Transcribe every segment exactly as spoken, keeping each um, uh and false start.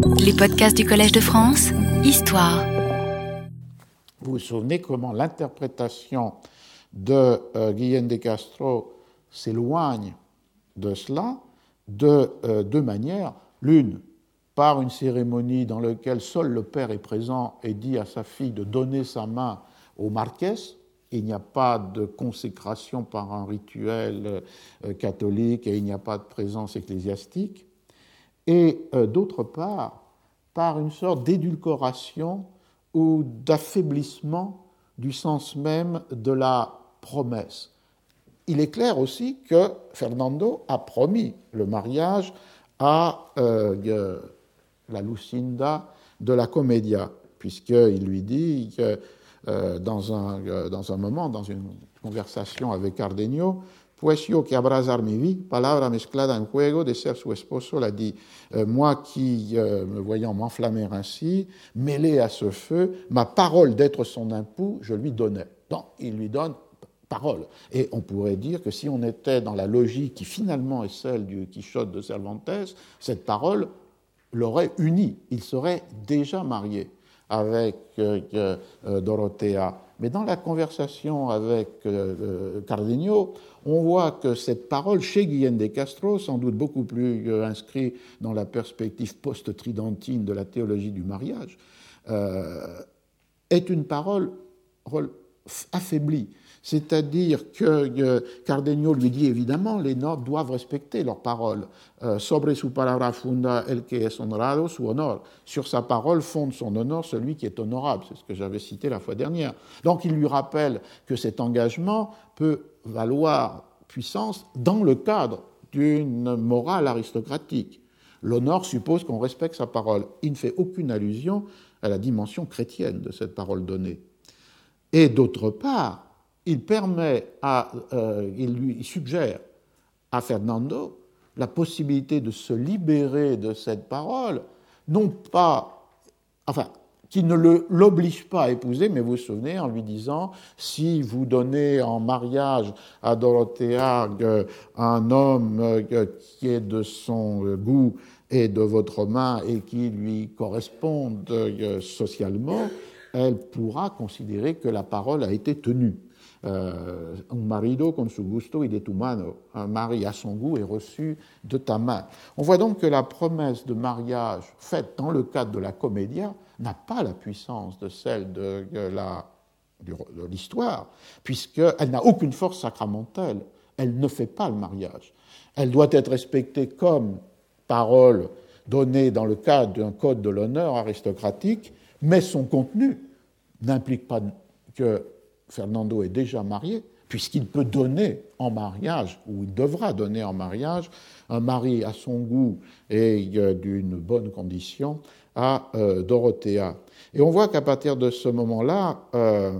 Les podcasts du Collège de France, Histoire. Vous vous souvenez comment l'interprétation de euh, Guillén de Castro s'éloigne de cela de euh, deux manières. L'une, par une cérémonie dans laquelle seul le père est présent et dit à sa fille de donner sa main au marquès. Il n'y a pas de consécration par un rituel euh, catholique et il n'y a pas de présence ecclésiastique. Et euh, d'autre part, par une sorte d'édulcoration ou d'affaiblissement du sens même de la promesse. Il est clair aussi que Fernando a promis le mariage à euh, la Lucinda de la Commedia, puisqu'il lui dit que euh, dans, un, euh, dans un moment, dans une conversation avec Cardenio, Pues yo que abrazar mi vie, palabra mezclada en juego de ser su esposo, l'a dit, euh, moi qui, euh, me voyant m'enflammer ainsi, mêlé à ce feu, ma parole d'être son époux, je lui donnais. Donc, il lui donne parole. Et on pourrait dire que si on était dans la logique qui finalement est celle du Quichotte de Cervantes, cette parole l'aurait uni. Il serait déjà marié avec euh, euh, Dorothea. Mais dans la conversation avec euh, Cardenio, on voit que cette parole, chez Guillén de Castro, sans doute beaucoup plus euh, inscrite dans la perspective post-tridentine de la théologie du mariage, euh, est une parole affaiblie. C'est-à-dire que euh, Cardenio lui dit évidemment les nobles doivent respecter leur parole. Euh, Sobre su palabra funda el que es honorado su honor. Sur sa parole fonde son honneur celui qui est honorable. C'est ce que j'avais cité la fois dernière. Donc il lui rappelle que cet engagement peut valoir puissance dans le cadre d'une morale aristocratique. L'honneur suppose qu'on respecte sa parole. Il ne fait aucune allusion à la dimension chrétienne de cette parole donnée. Et d'autre part, il permet à, euh, il lui suggère à Fernando la possibilité de se libérer de cette parole, non pas, enfin, qui ne le, l'oblige pas à épouser, mais vous vous souvenez, en lui disant, si vous donnez en mariage à Dorothea euh, un homme euh, qui est de son euh, goût et de votre main et qui lui corresponde euh, socialement, elle pourra considérer que la parole a été tenue. Euh, un marido con su gusto y de tu mano, un mari à son goût est reçu de ta main. On voit donc que la promesse de mariage faite dans le cadre de la Commedia n'a pas la puissance de celle de, de, la, de l'histoire, puisqu'elle n'a aucune force sacramentelle. Elle ne fait pas le mariage. Elle doit être respectée comme parole donnée dans le cadre d'un code de l'honneur aristocratique, mais son contenu n'implique pas que Fernando est déjà marié, puisqu'il peut donner en mariage, ou il devra donner en mariage, un mari à son goût et euh, d'une bonne condition à euh, Dorothea. Et on voit qu'à partir de ce moment-là, euh,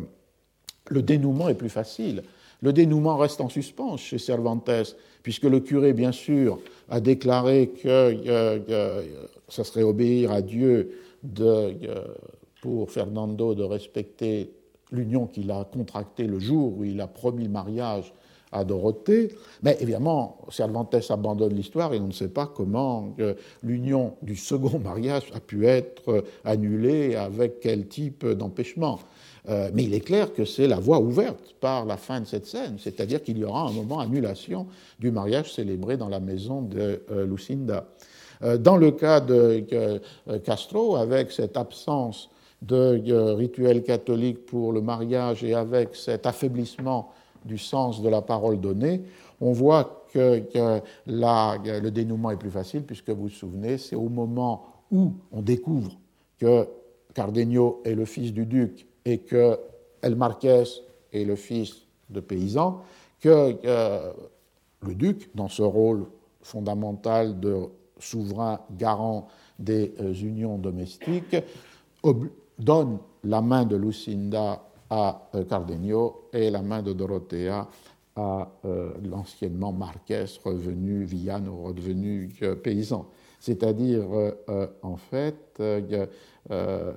le dénouement est plus facile. Le dénouement reste en suspens chez Cervantes, puisque le curé, bien sûr, a déclaré que euh, euh, ça serait obéir à Dieu de, euh, pour Fernando de respecter l'union qu'il a contractée le jour où il a promis le mariage à Dorothée. Mais évidemment, Cervantes abandonne l'histoire et on ne sait pas comment euh, l'union du second mariage a pu être annulée, avec quel type d'empêchement. Euh, mais il est clair que c'est la voie ouverte par la fin de cette scène, c'est-à-dire qu'il y aura un moment annulation du mariage célébré dans la maison de euh, Lucinda. Euh, dans le cas de euh, Castro, avec cette absence de euh, rituel catholique pour le mariage et avec cet affaiblissement du sens de la parole donnée, on voit que, que la, le dénouement est plus facile, puisque vous vous souvenez, c'est au moment où on découvre que Cardenio est le fils du duc et que El Marquès est le fils de paysan, que euh, le duc, dans ce rôle fondamental de souverain garant des euh, unions domestiques, ob- donne la main de Lucinda à euh, Cardenio et la main de Dorothea à euh, l'anciennement marquès revenu villano, redevenu euh, paysan. C'est-à-dire, euh, euh, en fait, euh, euh,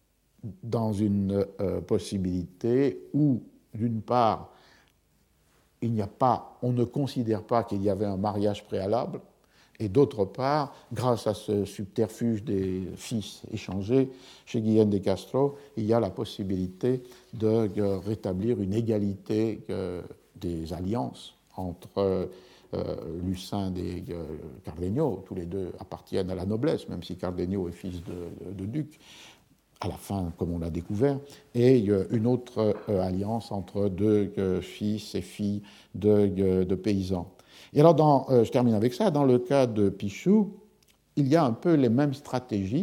dans une euh, possibilité où, d'une part, il n'y a pas, on ne considère pas qu'il y avait un mariage préalable, Et d'autre part, grâce à ce subterfuge des fils échangés, chez Guillén de Castro, il y a la possibilité de, de rétablir une égalité euh, des alliances entre euh, Lucinde et euh, Cardenio. Tous les deux appartiennent à la noblesse, même si Cardenio est fils de, de, de duc, à la fin, comme on l'a découvert, et euh, une autre euh, alliance entre deux euh, fils et filles de, de, de paysans. Et alors, dans, euh, je termine avec ça, dans le cas de Pichou, il y a un peu les mêmes stratégies,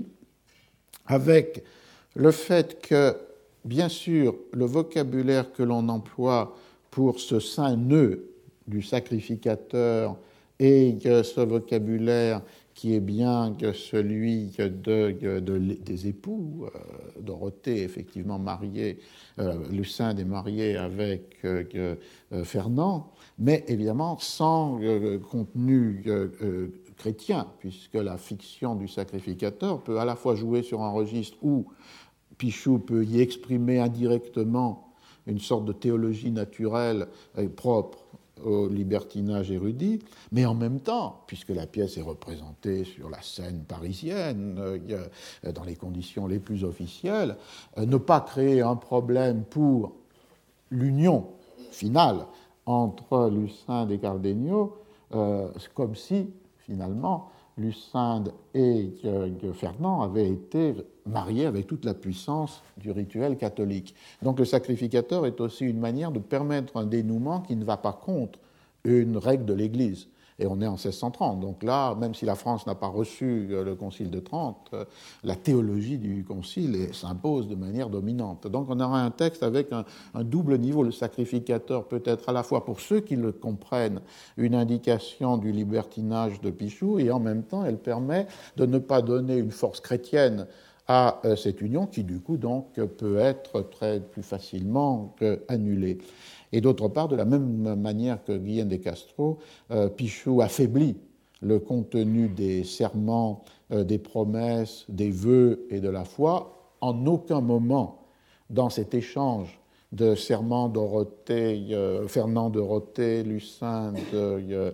avec le fait que, bien sûr, le vocabulaire que l'on emploie pour ce saint nœud du sacrificateur et que ce vocabulaire qui est bien que celui de, de, de, des époux, euh, Dorothée effectivement mariée, euh, Lucinde est mariée avec euh, euh, Fernand, mais évidemment sans euh, contenu euh, euh, chrétien, puisque la fiction du sacrificateur peut à la fois jouer sur un registre où Pichou peut y exprimer indirectement une sorte de théologie naturelle et propre au libertinage érudit, mais en même temps, puisque la pièce est représentée sur la scène parisienne, euh, dans les conditions les plus officielles, euh, ne pas créer un problème pour l'union finale entre Lucinde et Cardenio, euh, comme si, finalement, Lucinde et euh, Fernand avaient été mariés avec toute la puissance du rituel catholique. Donc le sacrificateur est aussi une manière de permettre un dénouement qui ne va pas contre une règle de l'Église. Et on est en seize cent trente. Donc là, même si la France n'a pas reçu le Concile de Trente, la théologie du Concile s'impose de manière dominante. Donc on aura un texte avec un, un double niveau. Le sacrificateur peut être à la fois, pour ceux qui le comprennent, une indication du libertinage de Pichou, et en même temps, elle permet de ne pas donner une force chrétienne à cette union qui, du coup, donc, peut être très plus facilement annulée. Et d'autre part, de la même manière que Guillén de Castro, euh, Pichou affaiblit le contenu des serments, euh, des promesses, des vœux et de la foi. En aucun moment, dans cet échange de serments Dorothée, euh, Fernand Dorothée, Lucinde, euh,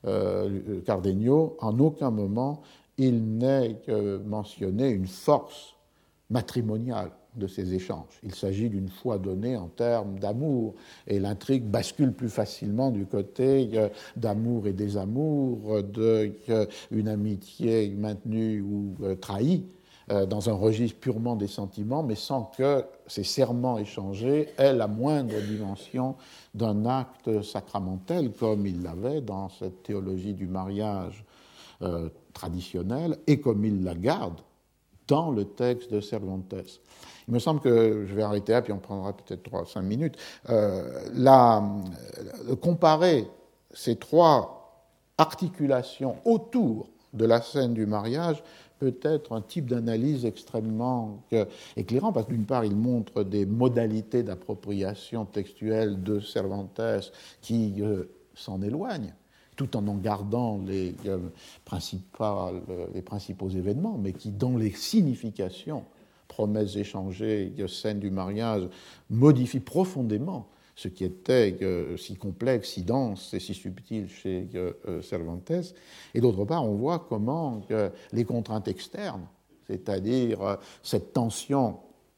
euh, Cardenio, en aucun moment il n'est euh, mentionné une force matrimoniale de ces échanges. Il s'agit d'une foi donnée en termes d'amour, et l'intrigue bascule plus facilement du côté euh, d'amour et désamour, d'une euh, amitié maintenue ou euh, trahie, euh, dans un registre purement des sentiments, mais sans que ces serments échangés aient la moindre dimension d'un acte sacramentel, comme il l'avait dans cette théologie du mariage euh, traditionnelle, et comme il la garde dans le texte de Cervantes. Il me semble que, je vais arrêter là, puis on prendra peut-être trois, cinq minutes, euh, la, euh, comparer ces trois articulations autour de la scène du mariage peut être un type d'analyse extrêmement euh, éclairant, parce que d'une part, il montre des modalités d'appropriation textuelle de Cervantes qui euh, s'en éloignent, tout en en gardant les, euh, principales, les principaux événements, mais qui, dans les significations, promesses échangées, scènes du mariage, modifient profondément ce qui était euh, si complexe, si dense et si subtil chez euh, Cervantes. Et d'autre part, on voit comment euh, les contraintes externes, c'est-à-dire euh, cette tension,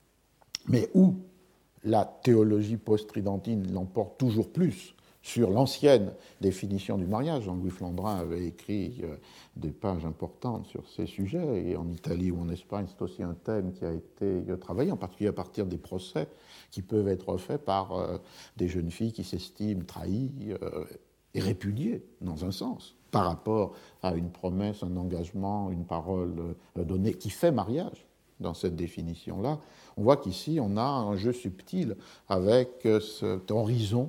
mais où la théologie post-tridentine l'emporte toujours plus sur l'ancienne définition du mariage. Jean-Louis Flandrin avait écrit euh, des pages importantes sur ces sujets, et en Italie ou en Espagne, c'est aussi un thème qui a été euh, travaillé, en particulier à partir des procès qui peuvent être faits par euh, des jeunes filles qui s'estiment trahies euh, et répudiées, dans un sens, par rapport à une promesse, un engagement, une parole euh, donnée qui fait mariage. Dans cette définition-là, on voit qu'ici, on a un jeu subtil avec euh, cet horizon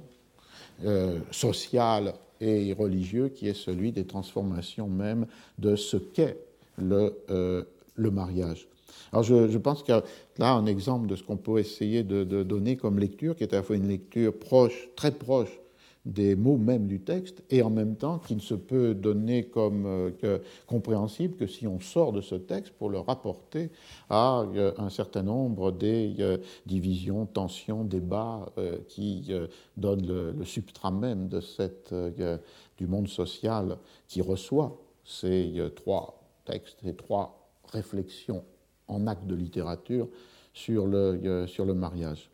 Euh, social et religieux qui est celui des transformations même de ce qu'est le, euh, le mariage. Alors je, je pense qu'il y a là un exemple de ce qu'on peut essayer de, de donner comme lecture, qui est à la fois une lecture proche, très proche des mots même du texte, et en même temps qui ne se peut donner comme euh, que, compréhensible que si on sort de ce texte pour le rapporter à euh, un certain nombre des euh, divisions, tensions, débats euh, qui euh, donnent le, le substrat même de cette, euh, du monde social qui reçoit ces trois textes, ces trois réflexions en acte de littérature sur le, sur le mariage.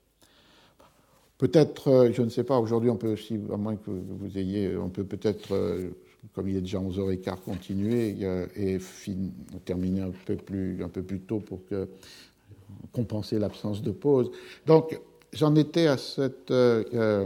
Peut-être, je ne sais pas, aujourd'hui on peut aussi, à moins que vous ayez, on peut peut-être, comme il est déjà onze heures quinze, continuer et fin, terminer un peu, plus, un peu plus tôt pour que, compenser l'absence de pause. Donc, j'en étais à, cette, euh,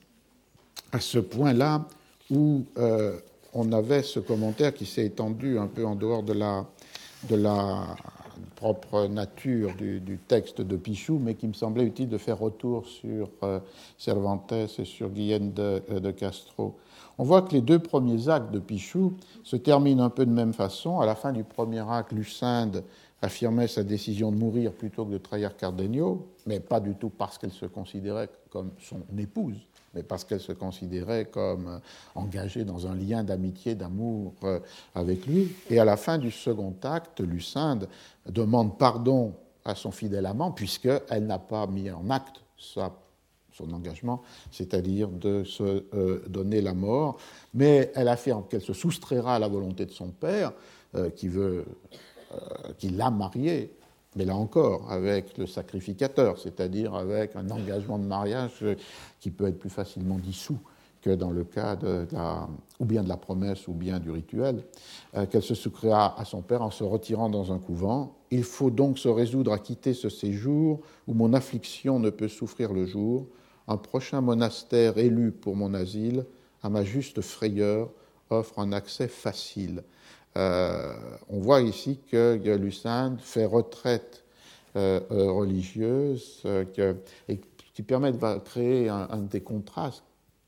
à ce point-là où euh, on avait ce commentaire qui s'est étendu un peu en dehors de la, de la propre nature du, du texte de Pichou, mais qui me semblait utile de faire retour sur euh, Cervantes et sur Guillén de, de Castro. On voit que les deux premiers actes de Pichou se terminent un peu de même façon. À la fin du premier acte, Lucinde affirmait sa décision de mourir plutôt que de trahir Cardenio, mais pas du tout parce qu'elle se considérait comme son épouse, mais parce qu'elle se considérait comme engagée dans un lien d'amitié, d'amour avec lui. Et à la fin du second acte, Lucinde demande pardon à son fidèle amant, puisqu'elle n'a pas mis en acte sa, son engagement, c'est-à-dire de se euh, donner la mort, mais elle affirme qu'elle se soustraira à la volonté de son père, euh, qui veut... Euh, qui l'a mariée, mais là encore, avec le sacrificateur, c'est-à-dire avec un engagement de mariage qui peut être plus facilement dissous que dans le cas de la, ou bien de la promesse ou bien du rituel, euh, qu'elle se soustraira à son père en se retirant dans un couvent. Il faut donc se résoudre à quitter ce séjour où mon affliction ne peut souffrir le jour. Un prochain monastère élu pour mon asile, à ma juste frayeur, offre un accès facile. Euh, on voit ici que Lucinde fait retraite euh, religieuse euh, que, et qui permet de créer un, un des contrastes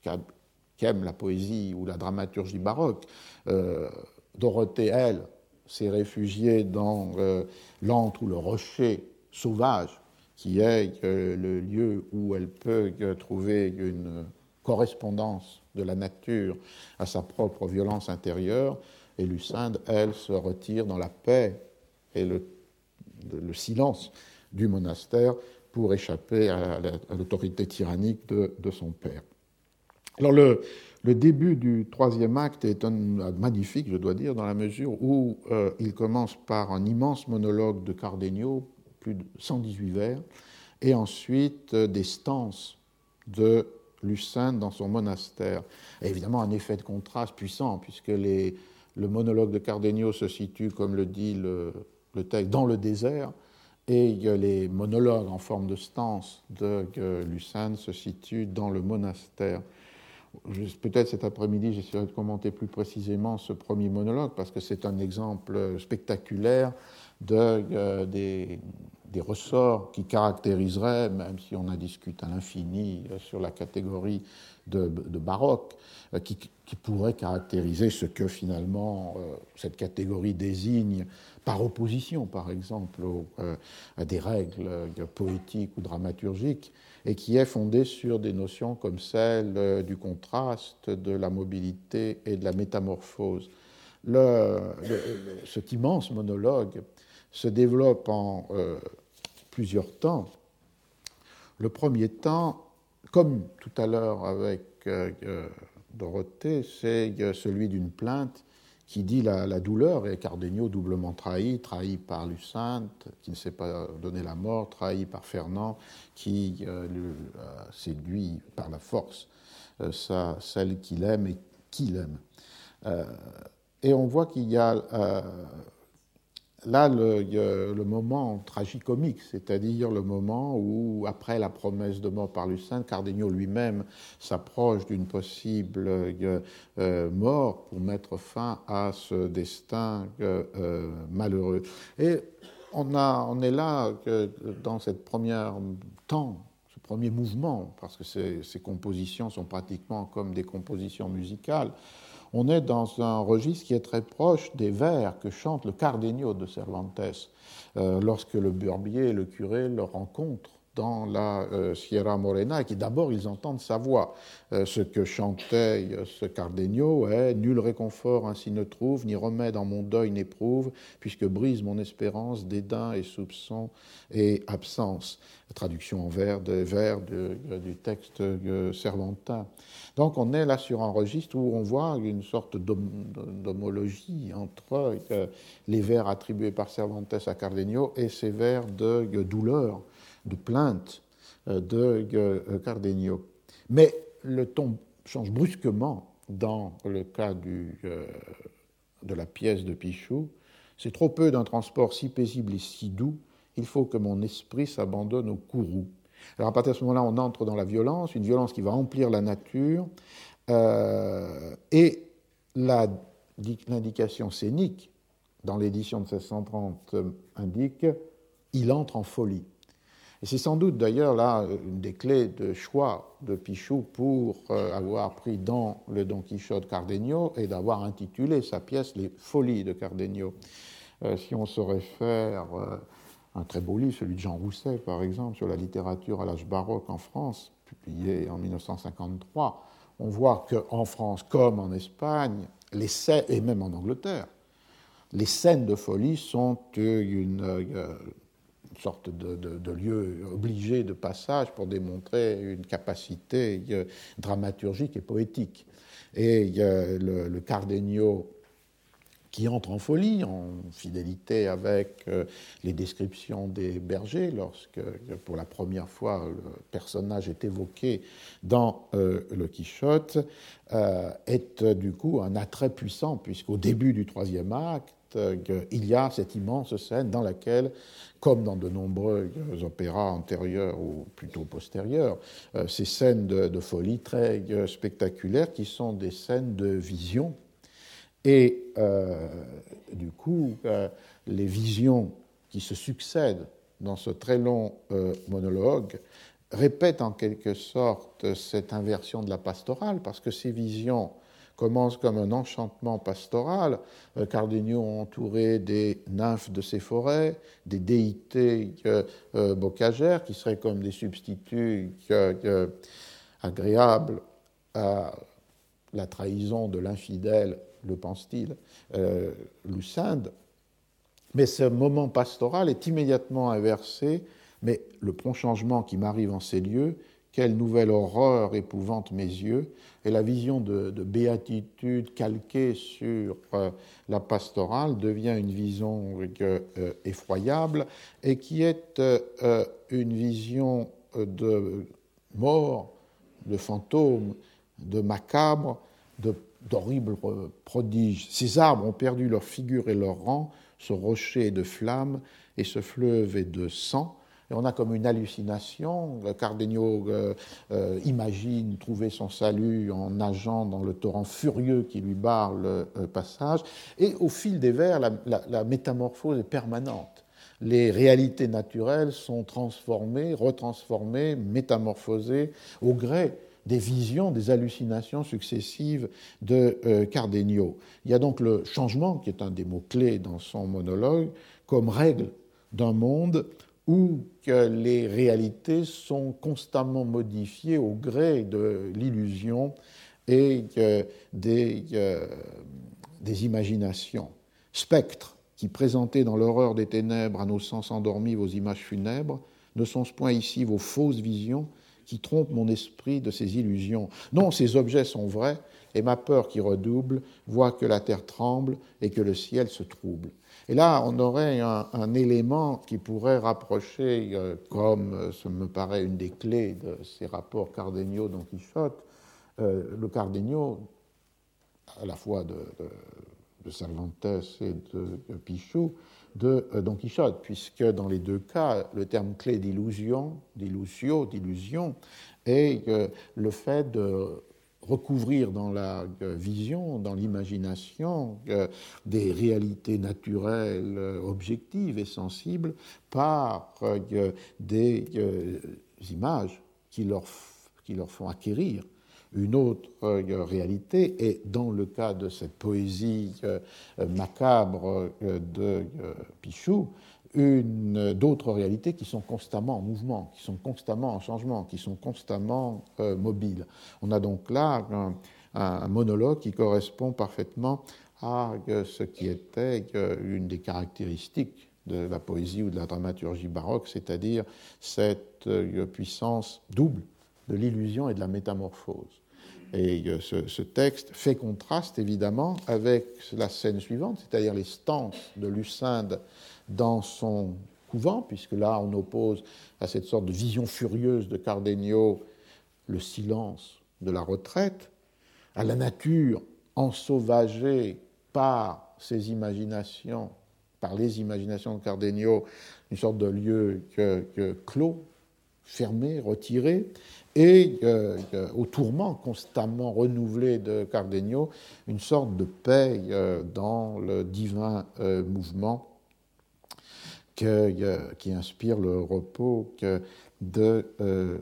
qu'aime la poésie ou la dramaturgie baroque. Euh, Dorothée, elle, s'est réfugiée dans euh, l'antre ou le rocher sauvage, qui est euh, le lieu où elle peut euh, trouver une correspondance de la nature à sa propre violence intérieure. Et Lucinde, elle, se retire dans la paix et le, le silence du monastère pour échapper à, la, à l'autorité tyrannique de, de son père. Alors le, le début du troisième acte est un, magnifique, je dois dire, dans la mesure où euh, il commence par un immense monologue de Cardenio, plus de cent dix-huit vers, et ensuite euh, des stances de Lucinde dans son monastère. Et évidemment, un effet de contraste puissant, puisque les Le monologue de Cardenio se situe, comme le dit le, le texte, dans le désert, et les monologues en forme de stance de Lucinde se situent dans le monastère. Peut-être cet après-midi, j'essaierai de commenter plus précisément ce premier monologue, parce que c'est un exemple spectaculaire de, euh, des, des ressorts qui caractériseraient, même si on en discute à l'infini sur la catégorie de, de baroque, qui, qui pourrait caractériser ce que finalement euh, cette catégorie désigne par opposition, par exemple, au, euh, à des règles euh, poétiques ou dramaturgiques, et qui est fondée sur des notions comme celle euh, du contraste, de la mobilité et de la métamorphose. Le, le, cet immense monologue se développe en euh, plusieurs temps. Le premier temps, comme tout à l'heure avec euh, euh, Dorothée, c'est celui d'une plainte qui dit la, la douleur, et Cardenio doublement trahi, trahi par Lucinde, qui ne s'est pas donné la mort, trahi par Fernand, qui euh, le, euh, séduit par la force euh, sa, celle qu'il aime et qui l'aime. Euh, et on voit qu'il y a euh, là le, le moment tragicomique, c'est-à-dire le moment où, après la promesse de mort par Lucinde, Cardenio lui-même s'approche d'une possible euh, mort pour mettre fin à ce destin euh, malheureux. Et on, a, on est là que dans cette première temps, ce premier mouvement, parce que ces, ces compositions sont pratiquement comme des compositions musicales, on est dans un registre qui est très proche des vers que chante le Cardenio de Cervantes, euh, lorsque le Barbier et le curé le rencontrent dans la euh, Sierra Morena, et qui d'abord ils entendent sa voix. Euh, ce que chantait euh, ce Cardenio est « Nul réconfort ainsi ne trouve, ni remède en mon deuil n'éprouve, puisque brise mon espérance, dédain et soupçon et absence ». Traduction en vers, de, vers de, de, du texte euh, cervantin. Donc on est là sur un registre où on voit une sorte d'homologie entre euh, les vers attribués par Cervantes à Cardenio et ces vers de, de douleur, de plainte euh, de euh, Cardenio. Mais le ton change brusquement dans le cas du, euh, de la pièce de Pichou. C'est trop peu d'un transport si paisible et si doux, il faut que mon esprit s'abandonne au courroux. Alors à partir de ce moment-là, on entre dans la violence, une violence qui va emplir la nature, euh, et la, l'indication scénique dans l'édition de seize cent trente indique « il entre en folie ». Et c'est sans doute d'ailleurs là une des clés de choix de Pichou pour euh, avoir pris dans le Don Quichotte Cardenio et d'avoir intitulé sa pièce « Les folies de Cardenio ». Euh, si on se réfère euh, à un très beau livre, celui de Jean Rousset par exemple, sur la littérature à l'âge baroque en France, publié en mille neuf cent cinquante-trois, on voit qu'en France comme en Espagne, les scènes, et même en Angleterre, les scènes de folie sont une... Euh, une sorte de, de, de lieu obligé de passage pour démontrer une capacité euh, dramaturgique et poétique. Et il y a le, le Cardenio qui entre en folie, en fidélité avec euh, les descriptions des bergers, lorsque, pour la première fois, le personnage est évoqué dans euh, le Quichotte, euh, est euh, du coup un attrait puissant, puisqu'au début du troisième acte, il y a cette immense scène dans laquelle, comme dans de nombreux opéras antérieurs ou plutôt postérieurs, ces scènes de, de folie très spectaculaires qui sont des scènes de vision. Et euh, du coup, euh, les visions qui se succèdent dans ce très long euh, monologue répètent en quelque sorte cette inversion de la pastorale, parce que ces visions commence comme un enchantement pastoral, euh, Cardenio entouré des nymphes de ses forêts, des déités euh, euh, bocagères, qui seraient comme des substituts euh, euh, agréables à la trahison de l'infidèle, le pense-t-il, euh, Lucinde. Mais ce moment pastoral est immédiatement inversé, mais le prompt changement qui m'arrive en ces lieux, quelle nouvelle horreur épouvante mes yeux, et la vision de, de béatitude calquée sur euh, la pastorale devient une vision euh, effroyable et qui est euh, une vision de mort, de fantôme, de macabre, de, d'horribles prodiges. Ces arbres ont perdu leur figure et leur rang, ce rocher est de flammes et ce fleuve est de sang. Et on a comme une hallucination. Cardenio euh, euh, imagine trouver son salut en nageant dans le torrent furieux qui lui barre le euh, passage. Et au fil des vers, la, la, la métamorphose est permanente. Les réalités naturelles sont transformées, retransformées, métamorphosées au gré des visions, des hallucinations successives de euh, Cardenio. Il y a donc le changement, qui est un des mots-clés dans son monologue, comme règle d'un monde où que les réalités sont constamment modifiées au gré de l'illusion et euh, des, euh, des imaginations. Spectres qui, présentés dans l'horreur des ténèbres à nos sens endormis vos images funèbres, ne sont-ce point ici vos fausses visions qui trompent mon esprit de ces illusions? Non, ces objets sont vrais, et ma peur qui redouble voit que la terre tremble et que le ciel se trouble. Et là, on aurait un, un élément qui pourrait rapprocher, euh, comme euh, ça me paraît une des clés de ces rapports Cardenio-Don Quichotte, euh, le Cardenio, à la fois de, de, de Cervantes et de, de Pichou, de euh, Don Quichotte, puisque dans les deux cas, le terme clé d'illusion, d'illusio, d'illusion, est euh, le fait de recouvrir dans la vision, dans l'imagination, euh, des réalités naturelles euh, objectives et sensibles par euh, des euh, images qui leur, qui leur font acquérir une autre euh, réalité. Et dans le cas de cette poésie euh, macabre euh, de euh, Pichou, une, d'autres réalités qui sont constamment en mouvement, qui sont constamment en changement, qui sont constamment euh, mobiles. On a donc là un, un monologue qui correspond parfaitement à euh, ce qui était euh, une des caractéristiques de la poésie ou de la dramaturgie baroque, c'est-à-dire cette euh, puissance double de l'illusion et de la métamorphose. Et euh, ce, ce texte fait contraste évidemment avec la scène suivante, c'est-à-dire les stances de Lucinde dans son couvent, puisque là on oppose à cette sorte de vision furieuse de Cardenio le silence de la retraite, à la nature ensauvagée par ses imaginations, par les imaginations de Cardenio, une sorte de lieu que, que clos, fermé, retiré, et euh, au tourment constamment renouvelé de Cardenio, une sorte de paix euh, dans le divin euh, mouvement que, euh, qui inspire le repos que de, euh,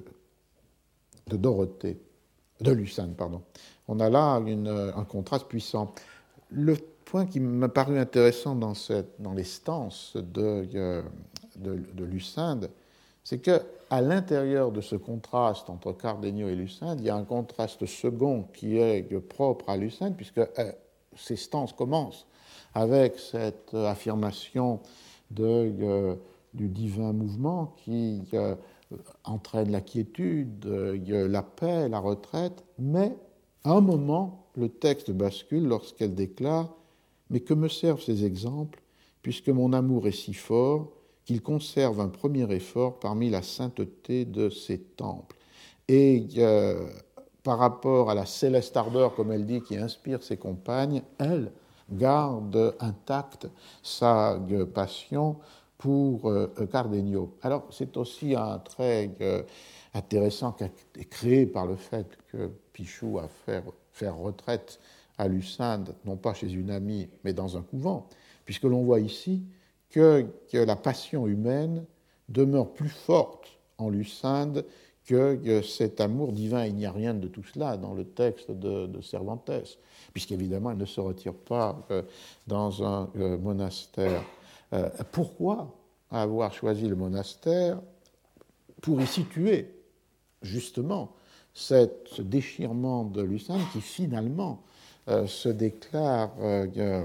de Dorothée, de Lucinde, pardon. On a là une, un contraste puissant. Le point qui m'a paru intéressant dans, cette, dans les stances de, de, de Lucinde, c'est qu'à l'intérieur de ce contraste entre Cardenio et Lucinde, il y a un contraste second qui est propre à Lucinde, puisque euh, ces stances commencent avec cette affirmation de, euh, du divin mouvement qui euh, entraîne la quiétude, euh, la paix, la retraite, mais à un moment, le texte bascule lorsqu'elle déclare « Mais que me servent ces exemples, puisque mon amour est si fort qu'il conserve un premier effort parmi la sainteté de ces temples. » Et euh, par rapport à la céleste ardeur, comme elle dit, qui inspire ses compagnes, elle garde intacte sa euh, passion pour euh, Cardenio. Alors, c'est aussi un trait euh, intéressant qui a été créé par le fait que Pichou a fait faire retraite à Lucinde, non pas chez une amie, mais dans un couvent, puisque l'on voit ici que, que la passion humaine demeure plus forte en Lucinde que, que cet amour divin. Il n'y a rien de tout cela dans le texte de, de Cervantes, puisqu'évidemment, elle ne se retire pas euh, dans un euh, monastère. Euh, pourquoi avoir choisi le monastère? Pour y situer, justement, cette, ce déchirement de Lucinde qui, finalement, euh, se déclare euh, euh,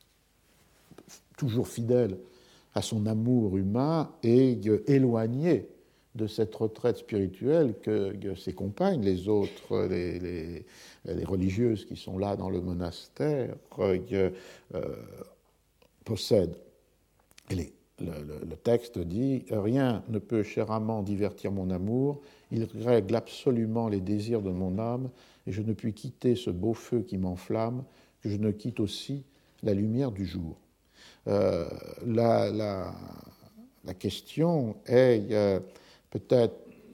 toujours fidèle à son amour humain et euh, éloigné de cette retraite spirituelle que, que ses compagnes, les autres, les, les, les religieuses qui sont là dans le monastère, euh, euh, possèdent. Et les, le, le, le texte dit « Rien ne peut, cher amant, divertir mon amour, il règle absolument les désirs de mon âme, et je ne puis quitter ce beau feu qui m'enflamme, que je ne quitte aussi la lumière du jour. » Euh, la, la, la question est euh, peut-être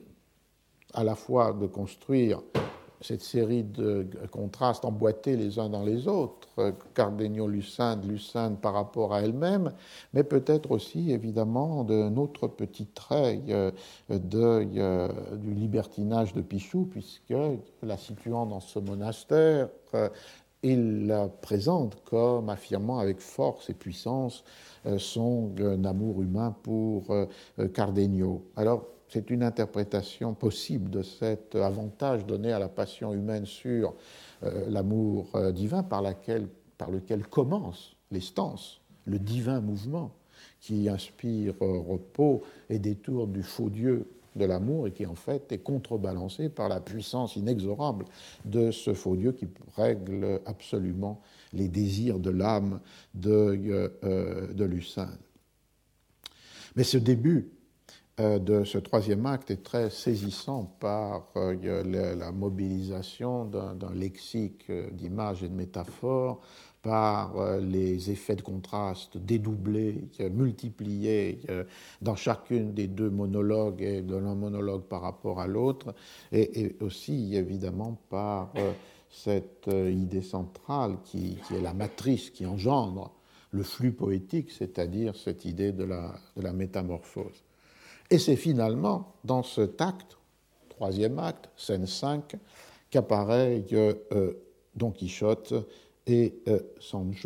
à la fois de construire cette série de contrastes emboîtés les uns dans les autres, Cardenio-Lucinde, Lucinde par rapport à elle-même, mais peut-être aussi, évidemment, d'un autre petit trait de, de, du libertinage de Pichou, puisque, la situant dans ce monastère, il la présente comme affirmant avec force et puissance son amour humain pour Cardenio. Alors, c'est une interprétation possible de cet avantage donné à la passion humaine sur euh, l'amour euh, divin par, laquelle, par lequel commencent les stances, le divin mouvement qui inspire euh, repos et détourne du faux Dieu de l'amour et qui en fait est contrebalancé par la puissance inexorable de ce faux Dieu qui règle absolument les désirs de l'âme de, euh, de Lucinde. Mais ce début de ce troisième acte est très saisissant par euh, la, la mobilisation d'un, d'un lexique d'images et de métaphores, par euh, les effets de contraste dédoublés, euh, multipliés euh, dans chacune des deux monologues et de l'un monologue par rapport à l'autre, et, et aussi évidemment par euh, cette euh, idée centrale qui, qui est la matrice qui engendre le flux poétique, c'est-à-dire cette idée de la, de la métamorphose. Et c'est finalement dans cet acte, troisième acte, scène cinq, qu'apparaît euh, Don Quichotte et euh, Sancho.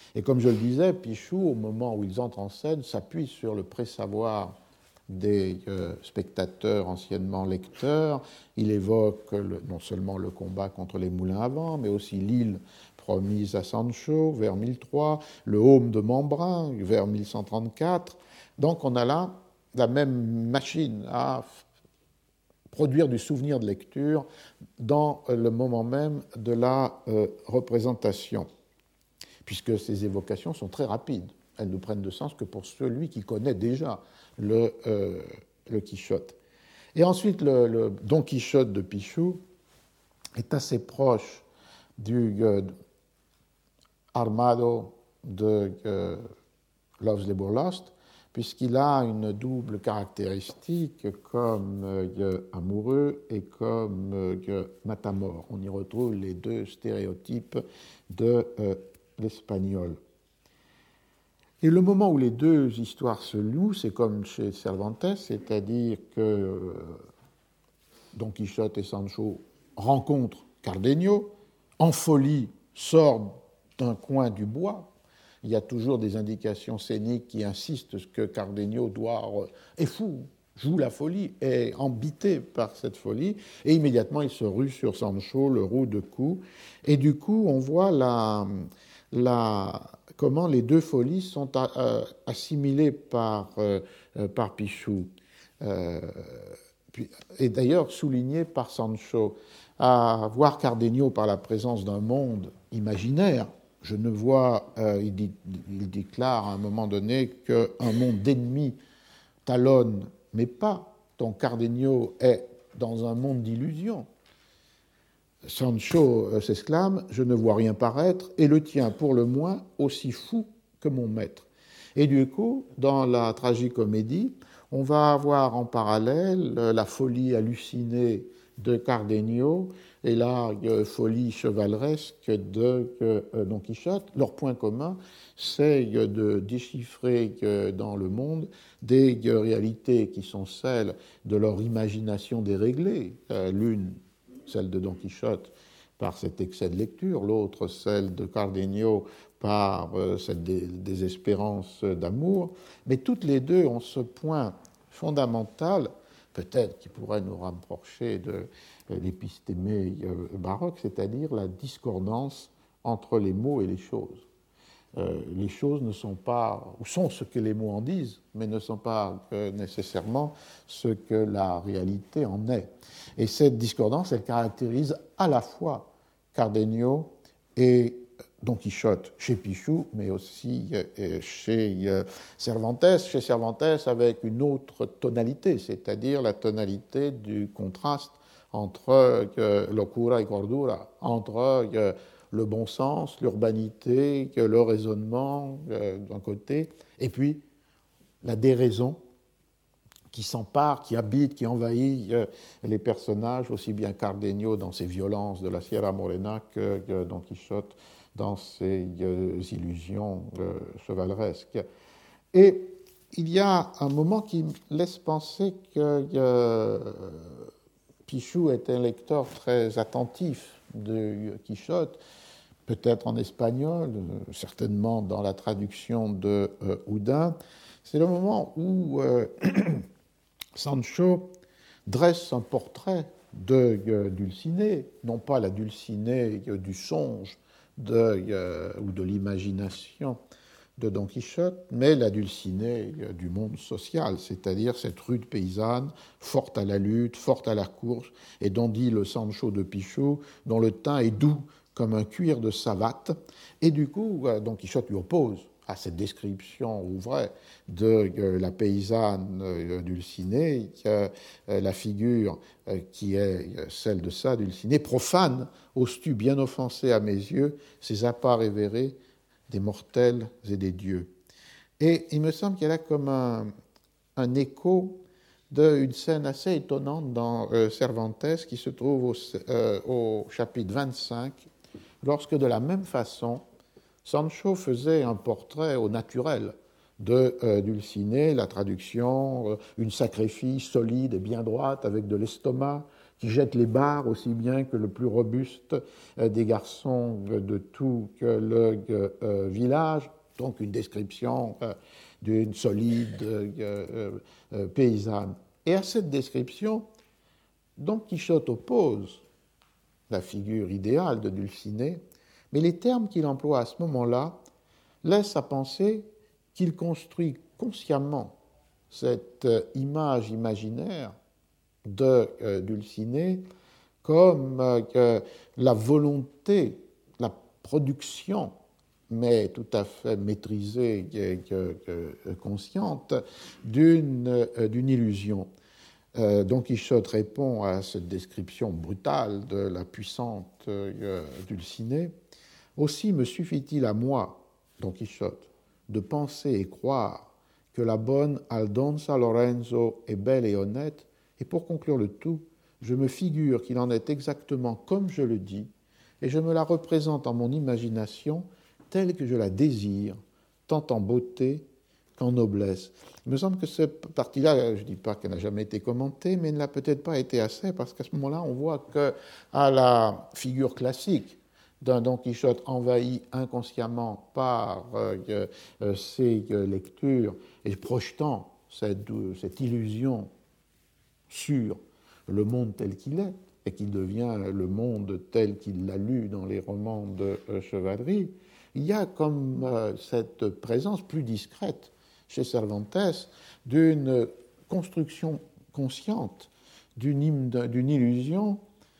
Et comme je le disais, Pichou, au moment où ils entrent en scène, s'appuie sur le présavoir des euh, spectateurs anciennement lecteurs. Il évoque le, non seulement le combat contre les moulins à vent, mais aussi l'île promise à Sancho vers mille trois, le Heaume de Membrun vers mille cent trente-quatre. Donc on a là la même machine à produire du souvenir de lecture dans le moment même de la euh, représentation, puisque ces évocations sont très rapides. Elles ne prennent de sens que pour celui qui connaît déjà le, euh, le Quichotte. Et ensuite, le, le Don Quichotte de Pichou est assez proche du euh, Armado de euh, Love's Labour Lost, puisqu'il a une double caractéristique comme euh, amoureux et comme euh, matamor. On y retrouve les deux stéréotypes de euh, l'espagnol. Et le moment où les deux histoires se louent, c'est comme chez Cervantes, c'est-à-dire que euh, Don Quichotte et Sancho rencontrent Cardenio, en folie sort d'un coin du bois. Il y a toujours des indications scéniques qui insistent que Cardenio doit, est fou, joue la folie, est embité par cette folie, et immédiatement il se rue sur Sancho, le roue de coups, et du coup on voit la, la, comment les deux folies sont assimilées par, euh, par Pichou, euh, et d'ailleurs soulignées par Sancho. À voir Cardenio par la présence d'un monde imaginaire, je ne vois, euh, il, dit, il déclare à un moment donné qu'un monde d'ennemis talonne, mais pas. Donc Cardenio est dans un monde d'illusions. Sancho euh, s'exclame, je ne vois rien paraître, et le tien pour le moins aussi fou que mon maître. Et du coup, dans la tragicomédie, on va avoir en parallèle la folie hallucinée de Cardenio et la euh, folie chevaleresque de euh, Don Quichotte. Leur point commun, c'est de déchiffrer euh, dans le monde des euh, réalités qui sont celles de leur imagination déréglée. Euh, l'une, celle de Don Quichotte, par cet excès de lecture, l'autre, celle de Cardenio, par euh, cette dé- désespérance d'amour. Mais toutes les deux ont ce point fondamental, peut-être qui pourrait nous rapprocher de l'épistémé baroque, c'est-à-dire la discordance entre les mots et les choses. Euh, les choses ne sont pas, ou sont ce que les mots en disent, mais ne sont pas euh, nécessairement ce que la réalité en est. Et cette discordance, elle caractérise à la fois Cardenio et Don Quichotte chez Pichou, mais aussi euh, chez euh, Cervantes, chez Cervantes avec une autre tonalité, c'est-à-dire la tonalité du contraste entre euh, locura et cordura, entre euh, le bon sens, l'urbanité, le raisonnement euh, d'un côté, et puis la déraison qui s'empare, qui habite, qui envahit euh, les personnages, aussi bien Cardenio dans ses violences de la Sierra Morena que, que Don Quichotte dans ses euh, illusions euh, chevaleresques. Et il y a un moment qui laisse penser que euh, Pichou est un lecteur très attentif de Quichotte, peut-être en espagnol, euh, certainement dans la traduction de euh, Houdin. C'est le moment où euh, Sancho dresse un portrait de euh, Dulcinée, non pas la Dulcinée euh, du songe de, euh, ou de l'imagination de Don Quichotte, mais la Dulcinée euh, du monde social, c'est-à-dire cette rude paysanne, forte à la lutte, forte à la course, et dont dit le Sancho de Pichou, dont le teint est doux comme un cuir de savate, et du coup, euh, Don Quichotte lui oppose à cette description vraie de euh, la paysanne euh, Dulcinée, euh, la figure euh, qui est celle de sa Dulcinée, profane, oses-tu bien offenser à mes yeux ces appas révérés des mortels et des dieux. Et il me semble qu'il y a là comme un, un écho d'une scène assez étonnante dans euh, Cervantes qui se trouve au, euh, au chapitre vingt-cinq, lorsque de la même façon, Sancho faisait un portrait au naturel de euh, Dulcinée, la traduction, euh, une sacrée fille solide et bien droite avec de l'estomac qui jette les barres aussi bien que le plus robuste des garçons de tout le village. Donc une description d'une solide paysanne. Et à cette description, Don Quichotte oppose la figure idéale de Dulcinée, mais les termes qu'il emploie à ce moment-là laissent à penser qu'il construit consciemment cette image imaginaire de euh, Dulcinée comme euh, la volonté, la production, mais tout à fait maîtrisée et euh, consciente, d'une, euh, d'une illusion. Euh, Don Quichotte répond à cette description brutale de la puissante euh, Dulcinée. Aussi me suffit-il à moi, Don Quichotte, de penser et croire que la bonne Aldonza Lorenzo est belle et honnête, et pour conclure le tout, je me figure qu'il en est exactement comme je le dis, et je me la représente en mon imagination telle que je la désire, tant en beauté qu'en noblesse. Il me semble que cette partie-là, je ne dis pas qu'elle n'a jamais été commentée, mais elle n'a peut-être pas été assez, parce qu'à ce moment-là, on voit qu'à la figure classique d'un Don Quichotte envahi inconsciemment par euh, euh, ses euh, lectures et projetant cette, cette illusion sur le monde tel qu'il est, et qu'il devient le monde tel qu'il l'a lu dans les romans de euh, chevalerie, il y a comme euh, cette présence plus discrète chez Cervantes d'une construction consciente, d'une, d'une illusion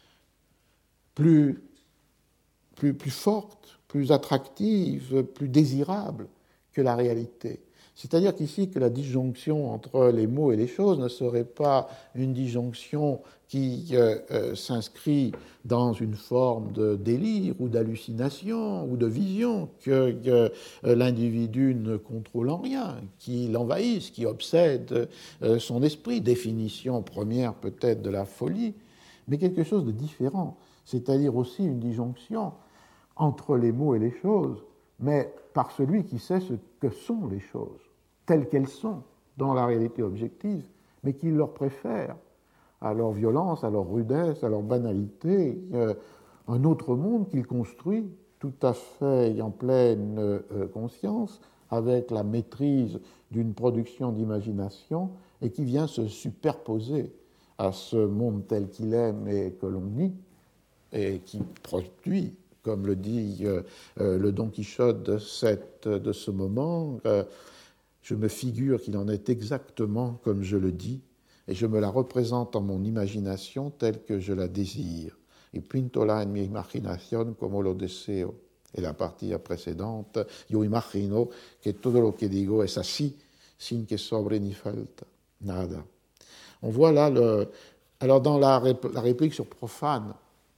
plus, plus, plus forte, plus attractive, plus désirable que la réalité. C'est-à-dire qu'ici, que la disjonction entre les mots et les choses ne serait pas une disjonction qui euh, euh, s'inscrit dans une forme de délire ou d'hallucination ou de vision que euh, l'individu ne contrôle en rien, qui l'envahisse, qui obsède euh, son esprit, définition première peut-être de la folie, mais quelque chose de différent, c'est-à-dire aussi une disjonction entre les mots et les choses, mais par celui qui sait ce que sont les choses, telles qu'elles sont dans la réalité objective, mais qui leur préfère à leur violence, à leur rudesse, à leur banalité, euh, un autre monde qu'il construit tout à fait en pleine euh, conscience, avec la maîtrise d'une production d'imagination, et qui vient se superposer à ce monde tel qu'il est, mais que l'on nie, et qui produit, comme le dit euh, euh, le Don Quichotte de, cette, de ce moment, euh, je me figure qu'il en est exactement comme je le dis, et je me la représente en mon imagination telle que je la désire. Y pintola en mi imaginación como lo deseo. Et la partie précédente, yo imagino que todo lo que digo es así, sin que sobre ni falta, nada. On voit là, le... alors dans la, rép... la réplique sur profane,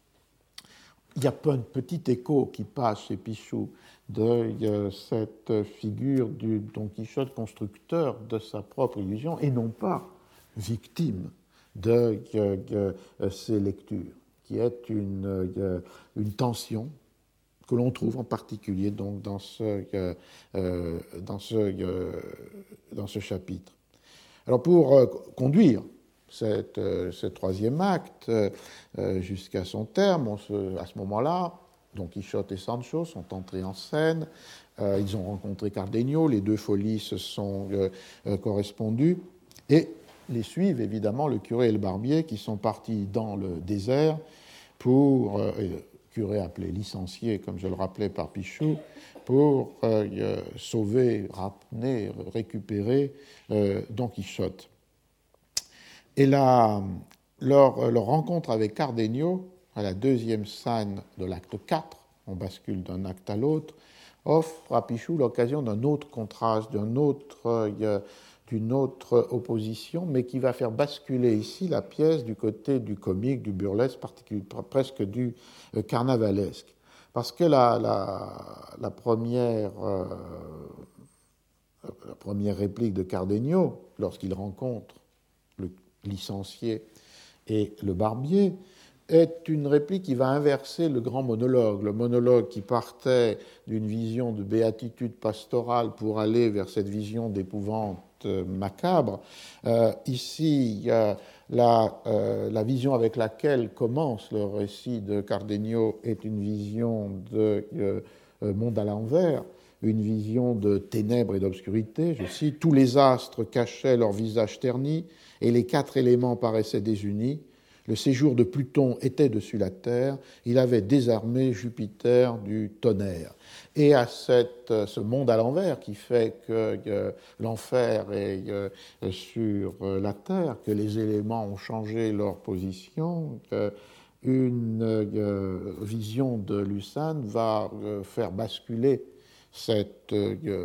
il y a un petit écho qui passe chez Pichou de cette figure du Don Quichotte constructeur de sa propre illusion et non pas victime de, de, de ces lectures, qui est une, une tension que l'on trouve en particulier donc dans ce, euh, dans ce, euh, dans ce chapitre. Alors pour euh, conduire Cette, euh, ce troisième acte euh, jusqu'à son terme, on se, à ce moment-là, Don Quichotte et Sancho sont entrés en scène, euh, ils ont rencontré Cardenio, les deux folies se sont euh, euh, correspondues, et les suivent évidemment le curé et le barbier qui sont partis dans le désert pour, euh, et le curé appelé licencié, comme je le rappelais par Pichou, pour euh, euh, sauver, ramener, récupérer euh, Don Quichotte. Et la, leur, leur rencontre avec Cardenio, à la deuxième scène de l'acte quatre, on bascule d'un acte à l'autre, offre à Pichou l'occasion d'un autre contraste, d'un autre, euh, d'une autre opposition, mais qui va faire basculer ici la pièce du côté du comique, du burlesque, presque du euh, carnavalesque. Parce que la, la, la, première, euh, la première réplique de Cardenio, lorsqu'il rencontre le licencié et le barbier, est une réplique qui va inverser le grand monologue. Le monologue qui partait d'une vision de béatitude pastorale pour aller vers cette vision d'épouvante acte macabre. Euh, ici, euh, la, euh, la vision avec laquelle commence le récit de Cardenio est une vision de euh, monde à l'envers, une vision de ténèbres et d'obscurité. Je cite, « Tous les astres cachaient leurs visages ternis et les quatre éléments paraissaient désunis. Le séjour de Pluton était dessus la Terre, il avait désarmé Jupiter du tonnerre. » Et à cette, ce monde à l'envers qui fait que euh, l'enfer est euh, sur euh, la Terre, que les éléments ont changé leur position, que une euh, vision de Lucane va euh, faire basculer cette euh,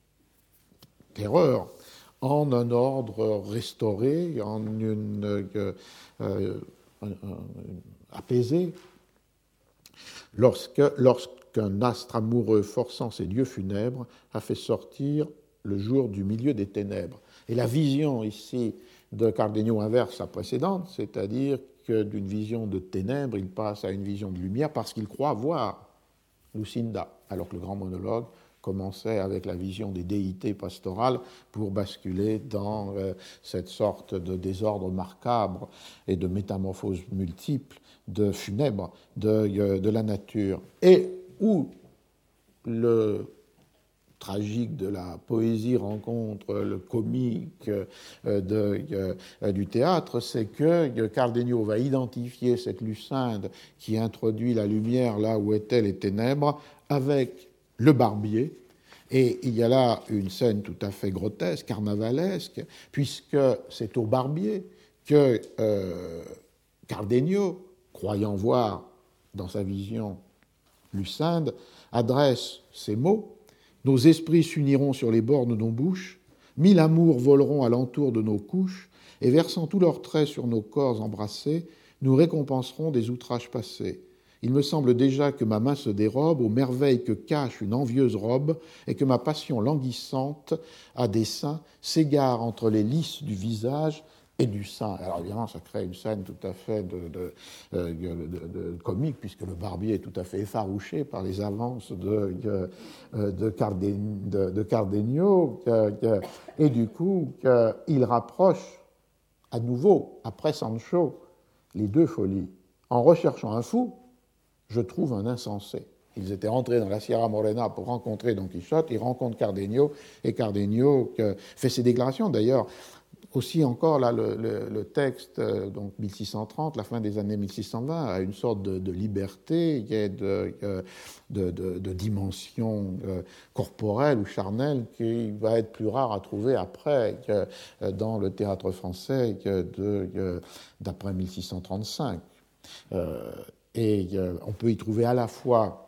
terreur en un ordre restauré, en une euh, euh, un, un, apaisé, lorsque, lorsqu'un astre amoureux forçant ses dieux funèbres a fait sortir le jour du milieu des ténèbres. Et la vision ici de Cardenio inverse la précédente, c'est-à-dire que d'une vision de ténèbres, il passe à une vision de lumière parce qu'il croit voir Lucinda, alors que le grand monologue commençait avec la vision des déités pastorales pour basculer dans euh, cette sorte de désordre macabre et de métamorphose multiple, de funèbre de, euh, de la nature. Et où le tragique de la poésie rencontre le comique euh, de, euh, du théâtre, c'est que Cardenio va identifier cette Lucinde qui introduit la lumière là où étaient les ténèbres avec le barbier, et il y a là une scène tout à fait grotesque, carnavalesque, puisque c'est au barbier que euh, Cardenio, croyant voir dans sa vision Lucinde, adresse ces mots: « Nos esprits s'uniront sur les bords de nos bouches, mille amours voleront alentour de nos couches, et versant tous leurs traits sur nos corps embrassés, nous récompenserons des outrages passés. Il me semble déjà que ma main se dérobe aux merveilles que cache une envieuse robe et que ma passion languissante à dessein s'égare entre les lys du visage et du sein. » Alors évidemment, ça crée une scène tout à fait de, de, de, de, de comique, puisque le barbier est tout à fait effarouché par les avances de, de, de, Carden, de, de Cardenio, et du coup, il rapproche à nouveau, après Sancho, les deux folies. En recherchant un fou, je trouve un insensé. Ils étaient rentrés dans la Sierra Morena pour rencontrer Don Quichotte, ils rencontrent Cardenio, et Cardenio euh, fait ses déclarations. D'ailleurs, aussi encore, là, le, le, le texte, euh, donc mille six cent trente, la fin des années mille six cent vingt, a une sorte de, de liberté, il y a de, euh, de, de, de dimension euh, corporelle ou charnelle qui va être plus rare à trouver après que, euh, dans le théâtre français que de, euh, d'après mille six cent trente-cinq. Euh, Et euh, on peut y trouver à la fois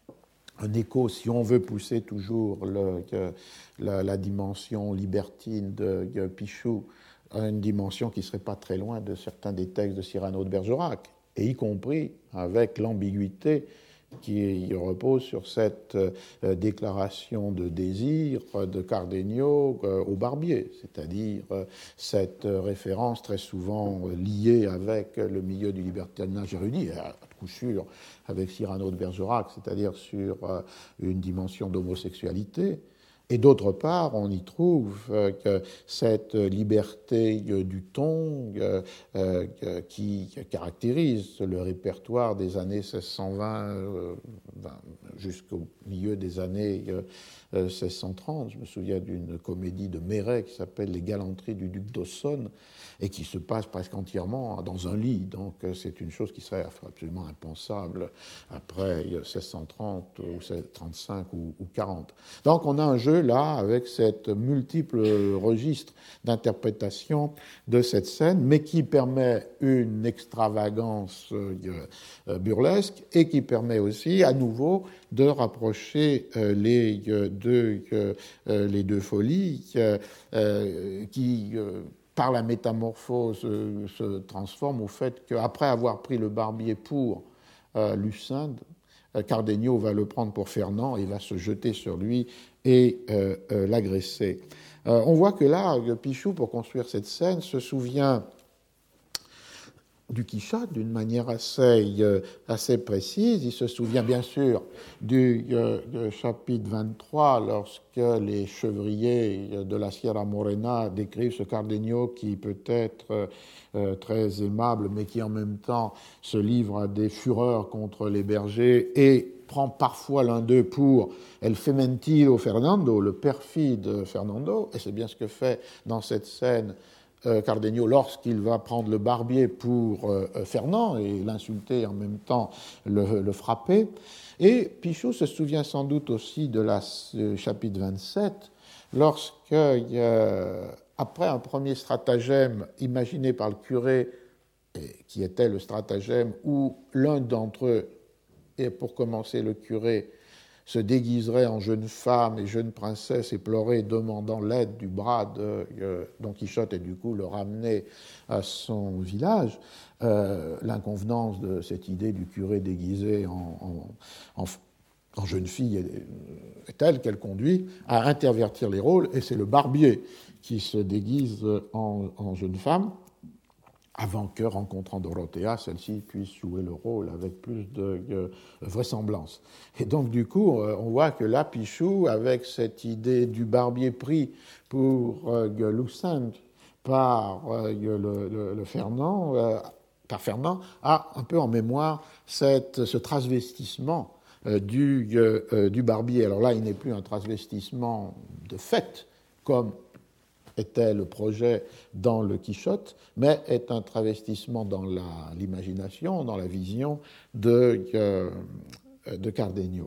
un écho, si on veut pousser toujours le, euh, la, la dimension libertine de euh, Pichou, une dimension qui ne serait pas très loin de certains des textes de Cyrano de Bergerac, et y compris avec l'ambiguïté qui repose sur cette euh, déclaration de désir de Cardenio euh, au barbier, c'est-à-dire euh, cette référence très souvent euh, liée avec le milieu du libertinage érudit, à coup sûr avec Cyrano de Bergerac, c'est-à-dire sur euh, une dimension d'homosexualité. Et d'autre part, on y trouve euh, que cette liberté euh, du ton euh, euh, qui caractérise le répertoire des années seize cent vingt euh, jusqu'au milieu des années euh, seize cent trente. Je me souviens d'une comédie de Méret qui s'appelle « Les galanteries du duc d'Aussonne » et qui se passe presque entièrement dans un lit. Donc c'est une chose qui serait absolument impensable après seize cent trente ou trente-cinq ou quarante. Donc on a un jeu là avec cette multiple registre d'interprétation de cette scène, mais qui permet une extravagance euh, burlesque et qui permet aussi à nouveau de rapprocher euh, les, euh, deux, euh, les deux folies euh, qui, euh, par la métamorphose, euh, se transforment au fait qu'après avoir pris le barbier pour euh, Lucinde, Cardenio va le prendre pour Fernand et va se jeter sur lui et euh, euh, l'agresser. Euh, on voit que là, Pichou, pour construire cette scène, se souvient du Quichotte d'une manière assez, euh, assez précise. Il se souvient bien sûr du euh, chapitre vingt-trois, lorsque les chevriers de la Sierra Morena décrivent ce Cardenio qui peut être euh, très aimable, mais qui en même temps se livre à des fureurs contre les bergers et prend parfois l'un d'eux pour El Fementilo Fernando, le perfide Fernando, et c'est bien ce que fait dans cette scène euh, Cardenio lorsqu'il va prendre le barbier pour euh, Fernand et l'insulter et en même temps le, le frapper. Et Pichou se souvient sans doute aussi de la euh, chapitre vingt-sept, lorsque, euh, après un premier stratagème imaginé par le curé, et qui était le stratagème où l'un d'entre eux, et pour commencer le curé, se déguiserait en jeune femme et jeune princesse et pleurait demandant l'aide du bras de euh, Don Quichotte et du coup le ramener à son village. Euh, l'inconvenance de cette idée du curé déguisé en, en, en, en jeune fille est, est telle qu'elle conduit à intervertir les rôles, et c'est le barbier qui se déguise en, en jeune femme, avant que, rencontrant Dorothea, celle-ci puisse jouer le rôle avec plus de euh, vraisemblance. Et donc, du coup, euh, on voit que là, Pichou, avec cette idée du barbier pris pour euh, Lucinde par euh, le, le, le Fernand, euh, par Fernand, a un peu en mémoire cette, ce transvestissement euh, du, euh, du barbier. Alors là, il n'est plus un transvestissement de fait, comme était le projet dans le Quichotte, mais est un travestissement dans la, l'imagination, dans la vision de, euh, de Cardenio.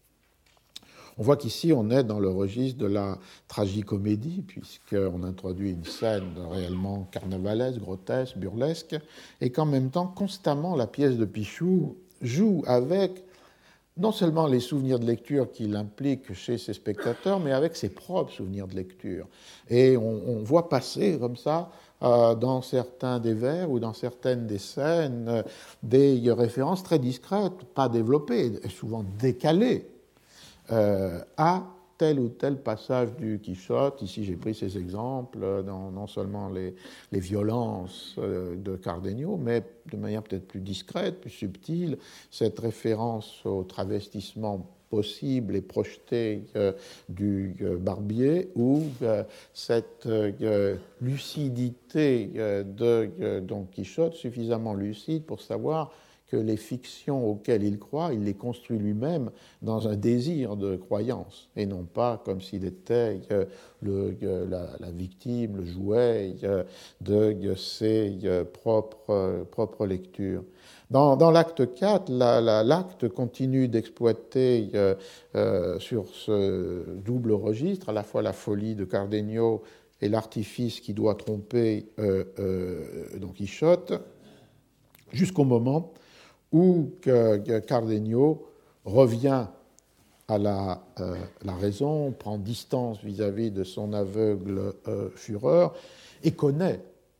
On voit qu'ici, on est dans le registre de la tragicomédie, puisqu'on introduit une scène réellement carnavalesque, grotesque, burlesque, et qu'en même temps, constamment, la pièce de Pichou joue avec non seulement les souvenirs de lecture qu'il implique chez ses spectateurs, mais avec ses propres souvenirs de lecture. Et on, on voit passer comme ça, euh, dans certains des vers ou dans certaines des scènes, euh, des références très discrètes, pas développées, souvent décalées, euh, à tel ou tel passage du Quichotte. Ici, j'ai pris ces exemples dans non seulement les, les violences de Cardenio, mais de manière peut-être plus discrète, plus subtile, cette référence au travestissement possible et projeté euh, du euh, barbier, ou euh, cette euh, lucidité euh, de euh, Don Quichotte, suffisamment lucide pour savoir que les fictions auxquelles il croit, il les construit lui-même dans un désir de croyance, et non pas comme s'il était euh, le, euh, la, la victime, le jouet euh, de euh, ses euh, propres, euh, propres lectures. Dans, dans l'acte quatre, la, la, l'acte continue d'exploiter euh, euh, sur ce double registre, à la fois la folie de Cardenio et l'artifice qui doit tromper euh, euh, Don Quichotte, jusqu'au moment où Cardenio revient à la, euh, la raison, prend distance vis-à-vis de son aveugle euh, fureur et connaît,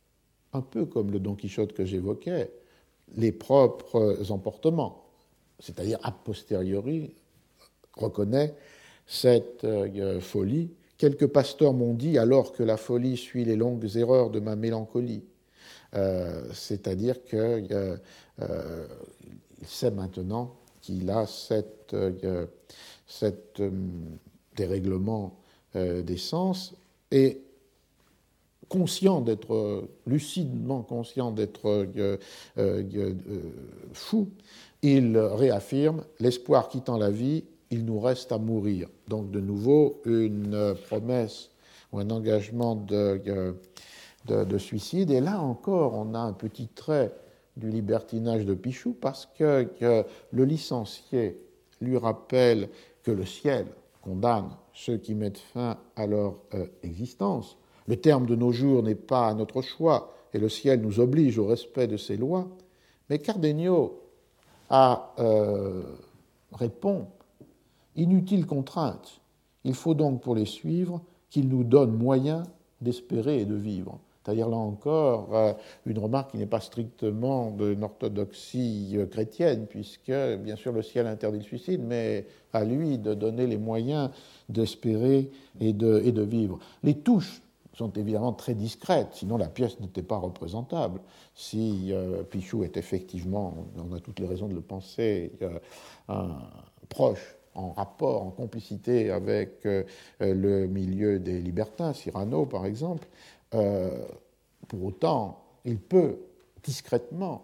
un peu comme le Don Quichotte que j'évoquais, les propres emportements, c'est-à-dire a posteriori reconnaît cette euh, folie. Quelques pasteurs m'ont dit, alors que la folie suit les longues erreurs de ma mélancolie. Euh, c'est-à-dire qu'il euh, euh, sait maintenant qu'il a cette, euh, cette euh, dérèglement euh, des sens, et conscient d'être, lucidement conscient d'être euh, euh, euh, fou, il réaffirme « l'espoir quittant la vie, il nous reste à mourir ». Donc de nouveau une promesse ou un engagement de... Euh, De, de suicide. Et là encore, on a un petit trait du libertinage de Pichou, parce que, que le licencié lui rappelle que le ciel condamne ceux qui mettent fin à leur euh, existence. Le terme de nos jours n'est pas à notre choix, et le ciel nous oblige au respect de ses lois. Mais Cardenio a, euh, répond « Inutile contrainte. Il faut donc pour les suivre qu'il nous donne moyen d'espérer et de vivre. » C'est-à-dire, là encore, une remarque qui n'est pas strictement d'une orthodoxie chrétienne, puisque, bien sûr, le ciel interdit le suicide, mais à lui de donner les moyens d'espérer et de, et de vivre. Les touches sont évidemment très discrètes, sinon la pièce n'était pas représentable. Si euh, Pichou est effectivement, on a toutes les raisons de le penser, euh, un proche, en rapport, en complicité avec euh, le milieu des libertins, Cyrano par exemple, euh, pour autant, il peut discrètement,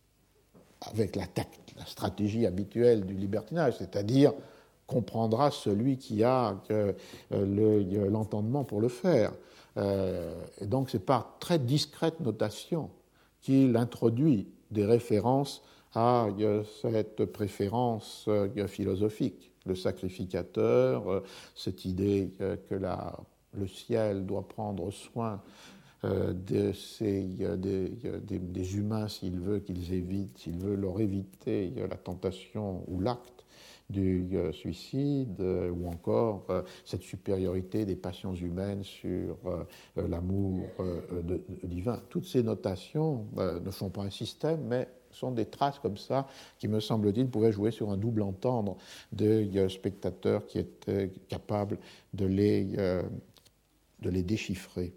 avec la, tact, la stratégie habituelle du libertinage, c'est-à-dire qu'on prendra celui qui a euh, le, l'entendement pour le faire. Euh, et donc c'est par très discrète notation qu'il introduit des références à euh, cette préférence euh, philosophique. Le sacrificateur, euh, cette idée euh, que la, le ciel doit prendre soin euh, de ces, euh, des, des, des humains s'il veut qu'ils évitent, s'il veut leur éviter euh, la tentation ou l'acte du euh, suicide, euh, ou encore euh, cette supériorité des passions humaines sur euh, euh, l'amour euh, de, de, divin. Toutes ces notations euh, ne sont pas un système, mais sont des traces comme ça qui, me semble-t-il, pouvaient jouer sur un double entendre de euh, spectateurs qui étaient capables de les, euh, de les déchiffrer.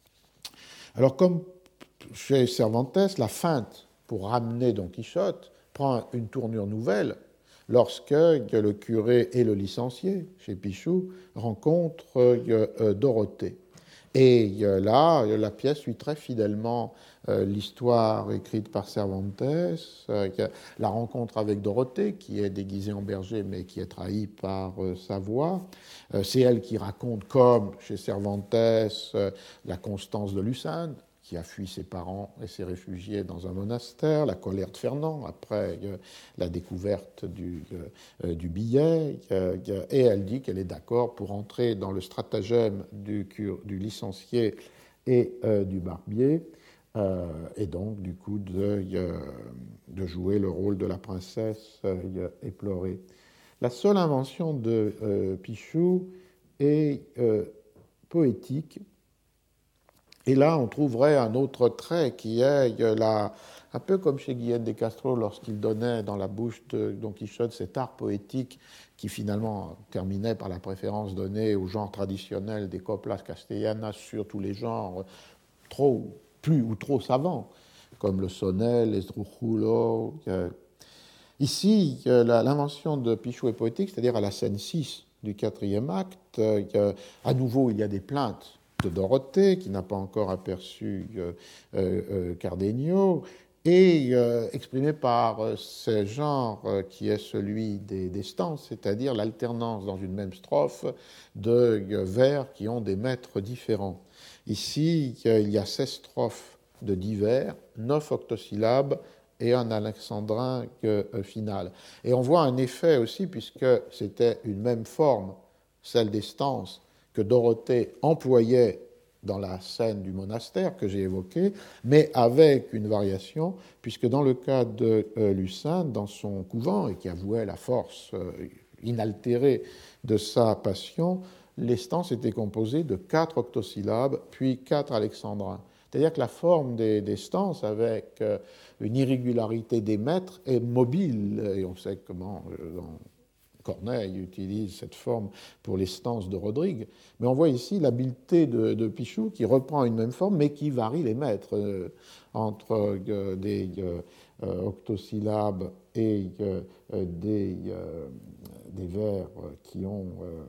Alors, comme chez Cervantes, la feinte pour ramener Don Quichotte prend une tournure nouvelle lorsque le curé et le licencié, chez Pichou, rencontrent euh, Dorothée. Et euh, là, la pièce suit très fidèlement euh, l'histoire écrite par Cervantes, euh, la rencontre avec Dorothée, qui est déguisée en berger, mais qui est trahie par euh, sa voix. Euh, c'est elle qui raconte, comme chez Cervantes, euh, la constance de Lucinde, qui a fui ses parents et s'est réfugié dans un monastère, la colère de Fernand après euh, la découverte du, euh, du billet, euh, et elle dit qu'elle est d'accord pour entrer dans le stratagème du, cure, du licencié et euh, du barbier, euh, et donc du coup de, euh, de jouer le rôle de la princesse euh, éplorée. La seule invention de euh, Pichou est euh, poétique. Et là, on trouverait un autre trait qui est la, un peu comme chez Guillén de Castro lorsqu'il donnait dans la bouche de Don Quichotte cet art poétique qui finalement terminait par la préférence donnée au genre traditionnel des coplas castellanas sur tous les genres trop, plus ou trop savants, comme le sonnet, l'esdrújulo. Ici, l'invention de Pichou est poétique, c'est-à-dire à la scène six du quatrième acte. À nouveau, il y a des plaintes de Dorothée, qui n'a pas encore aperçu euh, euh, Cardenio, et euh, exprimé par euh, ce genre euh, qui est celui des, des stances, c'est-à-dire l'alternance dans une même strophe de euh, vers qui ont des mètres différents. Ici, euh, il y a seize strophes de dix vers, neuf octosyllabes et un alexandrin euh, final. Et on voit un effet aussi, puisque c'était une même forme, celle des stances, que Dorothée employait dans la scène du monastère que j'ai évoquée, mais avec une variation, puisque dans le cas de euh, Lucinde, dans son couvent, et qui avouait la force euh, inaltérée de sa passion, les stances étaient composées de quatre octosyllabes, puis quatre alexandrins. C'est-à-dire que la forme des, des stances, avec euh, une irrégularité des mètres, est mobile, et on sait comment... Euh, dans Corneille utilise cette forme pour les stances de Rodrigue, mais on voit ici l'habileté de, de Pichou qui reprend une même forme mais qui varie les mètres euh, entre euh, des euh, octosyllabes et euh, des, euh, des vers qui ont... Euh,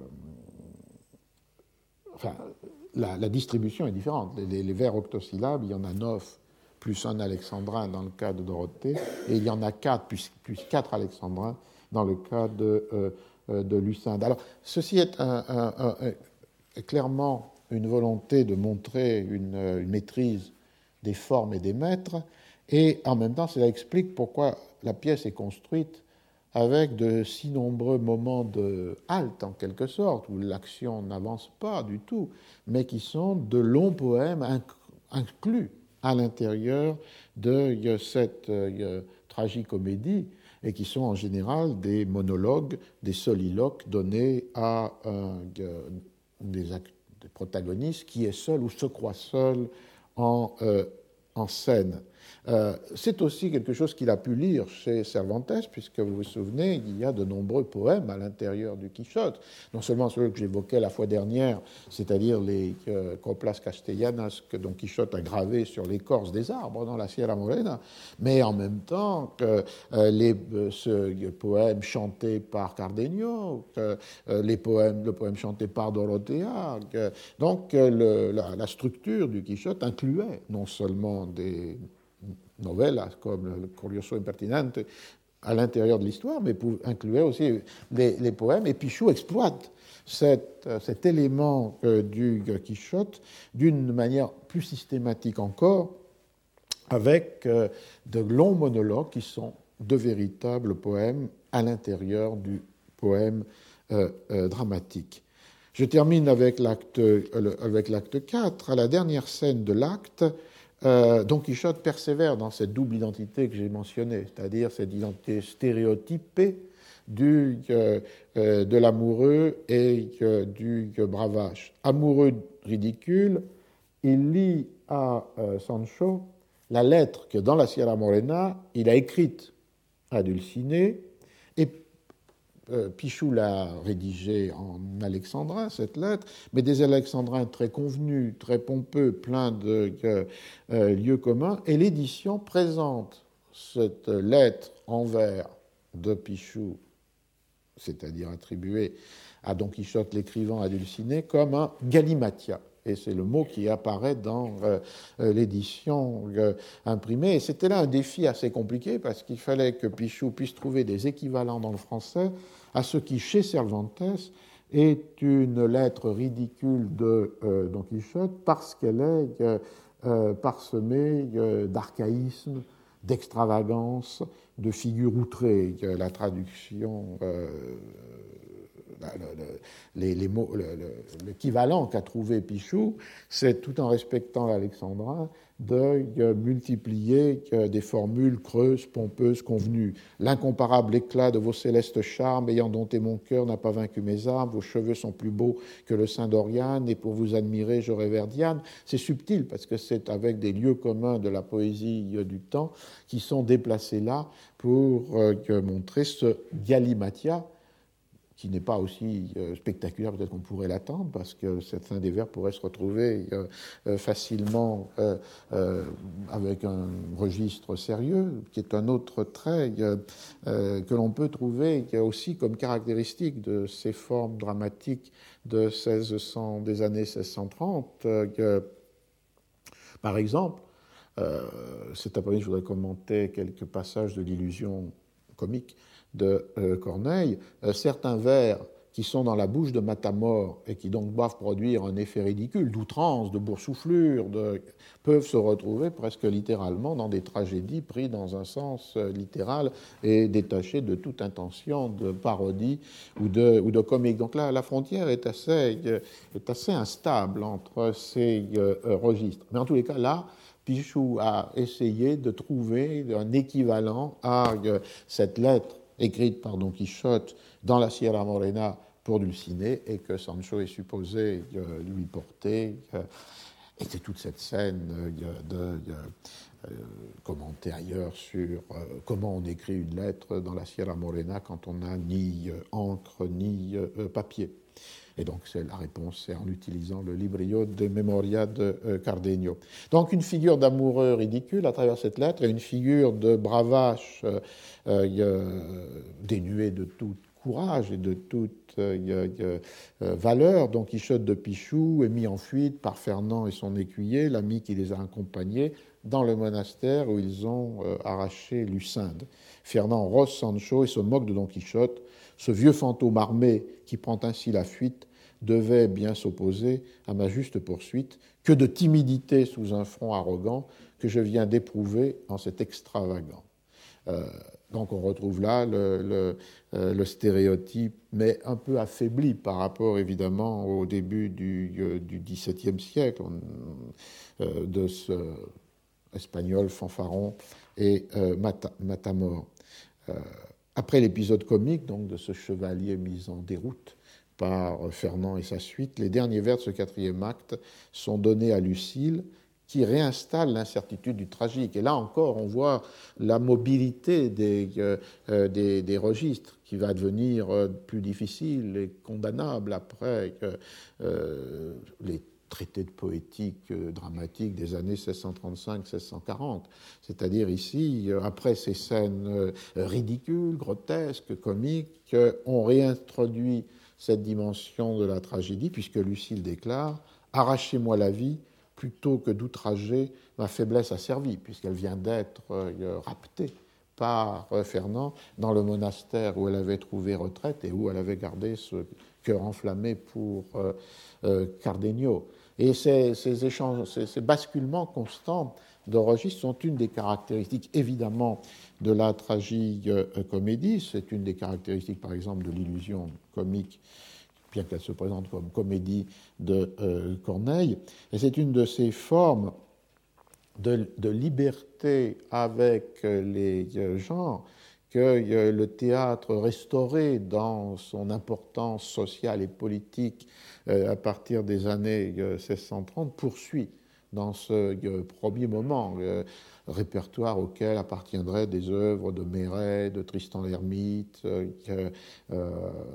enfin, la, la distribution est différente. Les, les vers octosyllabes, il y en a neuf plus un alexandrin dans le cas de Dorothée, et il y en a quatre plus, plus quatre alexandrins dans le cas de, euh, de Lucinde. Alors, ceci est un, un, un, un, clairement une volonté de montrer une, une maîtrise des formes et des mètres, et en même temps, cela explique pourquoi la pièce est construite avec de si nombreux moments de halte, en quelque sorte, où l'action n'avance pas du tout, mais qui sont de longs poèmes inclus à l'intérieur de cette euh, tragicomédie, et qui sont en général des monologues, des soliloques donnés à un, des, des protagonistes qui est seul ou se croit seul en, euh, en scène. Euh, c'est aussi quelque chose qu'il a pu lire chez Cervantes, puisque vous vous souvenez, il y a de nombreux poèmes à l'intérieur du Quichotte, non seulement ceux que j'évoquais la fois dernière, c'est-à-dire les euh, coplas castellanas que Don Quichotte a gravés sur l'écorce des arbres dans la Sierra Morena, mais en même temps que euh, les euh, ce, poèmes chantés par Cardenio, que, euh, les poèmes, le poème chanté par Dorothea. Que, donc euh, le, la, la structure du Quichotte incluait non seulement des novellas comme le Curioso Impertinente à l'intérieur de l'histoire, mais incluait aussi les, les poèmes. Et Pichou exploite cet, cet élément euh, du Quichotte d'une manière plus systématique encore, avec euh, de longs monologues qui sont de véritables poèmes à l'intérieur du poème euh, euh, dramatique. Je termine avec l'acte, euh, avec l'acte quatre. À la dernière scène de l'acte, Euh, Don Quichotte persévère dans cette double identité que j'ai mentionnée, c'est-à-dire cette identité stéréotypée du, euh, euh, de l'amoureux et euh, du euh, bravache. Amoureux ridicule, il lit à euh, Sancho la lettre que dans la Sierra Morena, il a écrite à Dulcinée, et Euh, Pichou l'a rédigée en alexandrin, cette lettre, mais des alexandrins très convenus, très pompeux, pleins de euh, euh, lieux communs, et l'édition présente cette lettre en vers de Pichou, c'est-à-dire attribuée à Don Quichotte l'écrivant à Dulcinée, comme un galimatia. Et c'est le mot qui apparaît dans euh, l'édition euh, imprimée. Et c'était là un défi assez compliqué, parce qu'il fallait que Pichou puisse trouver des équivalents dans le français à ce qui, chez Cervantes, est une lettre ridicule de euh, Don Quichotte, parce qu'elle est euh, euh, parsemée euh, d'archaïsmes, d'extravagance, de figures outrées. La traduction... Euh, Le, le, les, les mots, le, le, l'équivalent qu'a trouvé Pichou, c'est, tout en respectant l'alexandrin, de euh, multiplier euh, des formules creuses, pompeuses, convenues. L'incomparable éclat de vos célestes charmes, ayant dompté mon cœur, n'a pas vaincu mes armes, vos cheveux sont plus beaux que le sein d'Oriane, et pour vous admirer, je révère Diane. C'est subtil, parce que c'est avec des lieux communs de la poésie euh, du temps qui sont déplacés là pour euh, montrer ce galimatia, qui n'est pas aussi euh, spectaculaire peut-être qu'on pourrait l'attendre, parce que certains des vers pourraient se retrouver euh, euh, facilement euh, euh, avec un registre sérieux, qui est un autre trait euh, euh, que l'on peut trouver aussi comme caractéristique de ces formes dramatiques de seize cents, des années seize cent trente. Euh, que, par exemple, euh, cet après-midi, je voudrais commenter quelques passages de l'illusion comique de euh, Corneille, euh, certains vers qui sont dans la bouche de Matamor et qui donc doivent produire un effet ridicule, d'outrance, de boursouflure, de, peuvent se retrouver presque littéralement dans des tragédies pris dans un sens euh, littéral et détachés de toute intention de parodie ou de, ou de comique. Donc là, la frontière est assez, euh, est assez instable entre ces euh, registres. Mais en tous les cas, là, Pichou a essayé de trouver un équivalent à euh, cette lettre écrite par Don Quichotte dans la Sierra Morena pour Dulcinée et que Sancho est supposé euh, lui porter. Euh, et c'est toute cette scène euh, de, de euh, commentée ailleurs sur euh, comment on écrit une lettre dans la Sierra Morena quand on n'a ni euh, encre ni euh, papier. Et donc, c'est, la réponse, c'est en utilisant le Librillo de Memoria de euh, Cardenio. Donc, une figure d'amoureux ridicule à travers cette lettre et une figure de bravache euh, euh, dénuée de tout courage et de toute euh, euh, valeur. Don Quichotte de Pichou est mis en fuite par Fernand et son écuyer, l'ami qui les a accompagnés, dans le monastère où ils ont euh, arraché Lucinde. Fernand rosse Sancho et se moque de Don Quichotte. Ce vieux fantôme armé qui prend ainsi la fuite devait bien s'opposer à ma juste poursuite. Que de timidité sous un front arrogant que je viens d'éprouver en cet extravagant. Euh, donc on retrouve là le, le, euh, le stéréotype, mais un peu affaibli par rapport évidemment au début du, euh, du XVIIe siècle, euh, de ce espagnol fanfaron et euh, Mata, Matamor. Euh, après l'épisode comique donc de ce chevalier mis en déroute par Fernand et sa suite, les derniers vers de ce quatrième acte sont donnés à Lucile, qui réinstalle l'incertitude du tragique. Et là encore, on voit la mobilité des, euh, des, des registres qui va devenir euh, plus difficile et condamnable après que euh, les traités de poétique euh, dramatique des années seize cent trente-cinq seize cent quarante. C'est-à-dire ici, euh, après ces scènes euh, ridicules, grotesques, comiques, euh, on réintroduit cette dimension de la tragédie, puisque Lucile déclare « Arrachez-moi la vie, plutôt que d'outrager, ma faiblesse a servi », puisqu'elle vient d'être euh, raptée par euh, Fernand dans le monastère où elle avait trouvé retraite et où elle avait gardé ce cœur enflammé pour euh, euh, Cardenio. Et ces, ces échanges, ces, ces basculements constants de registre sont une des caractéristiques, évidemment, de la tragicomédie. C'est une des caractéristiques, par exemple, de l'illusion comique, bien qu'elle se présente comme comédie de euh, Corneille. Et c'est une de ces formes de, de liberté avec les euh, genres que euh, le théâtre restauré dans son importance sociale et politique euh, à partir des années euh, seize cent trente poursuit dans ce euh, premier moment, le répertoire auquel appartiendraient des œuvres de Méret, de Tristan l'Hermite euh, euh,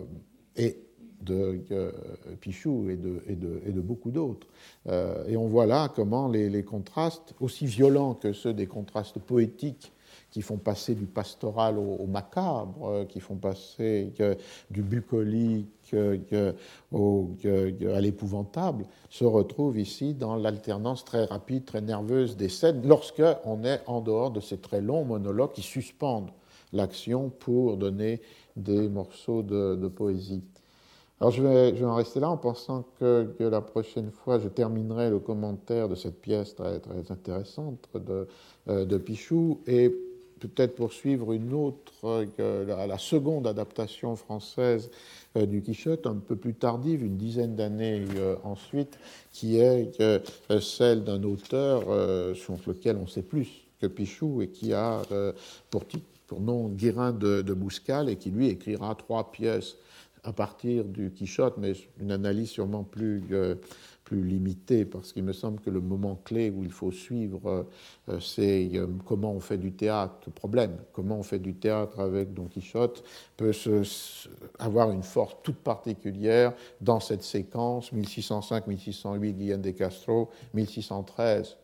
et de euh, Pichou et de, et, de, et de beaucoup d'autres. Euh, et on voit là comment les, les contrastes, aussi violents que ceux des contrastes poétiques qui font passer du pastoral au, au macabre, euh, qui font passer euh, du bucolique euh, au, euh, à l'épouvantable, se retrouvent ici dans l'alternance très rapide, très nerveuse des scènes, lorsqu'on est en dehors de ces très longs monologues qui suspendent l'action pour donner des morceaux de, de poésie. Alors je vais, je vais en rester là en pensant que, que la prochaine fois je terminerai le commentaire de cette pièce très, très intéressante de, euh, de Pichou et peut-être poursuivre une autre, euh, la, la seconde adaptation française euh, du Quichotte, un peu plus tardive, une dizaine d'années euh, ensuite, qui est euh, celle d'un auteur euh, sur lequel on sait plus que Pichou et qui a euh, pour, titre, pour nom Guérin de, de Bouscal et qui lui écrira trois pièces à partir du Quichotte, mais une analyse sûrement plus, euh, plus limitée, parce qu'il me semble que le moment clé où il faut suivre, euh, c'est euh, comment on fait du théâtre, problème, comment on fait du théâtre avec Don Quichotte, peut se, se, avoir une force toute particulière dans cette séquence, mille six cent cinq mille six cent huit, Guillén de Castro, mille six cent treize,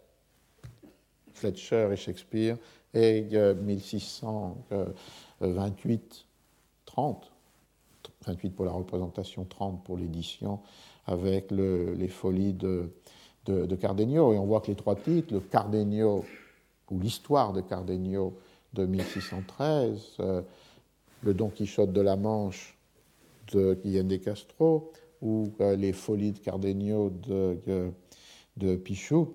Fletcher et Shakespeare, et euh, mille six cent vingt-huit trente, vingt-huit pour la représentation, trente pour l'édition, avec le, les folies de, de, de Cardenio. Et on voit que les trois titres, le Cardenio, ou l'histoire de Cardenio de mille six cent treize, euh, le Don Quichotte de la Manche de Guillén de Castro, ou euh, les folies de Cardenio de, de, de Pichou,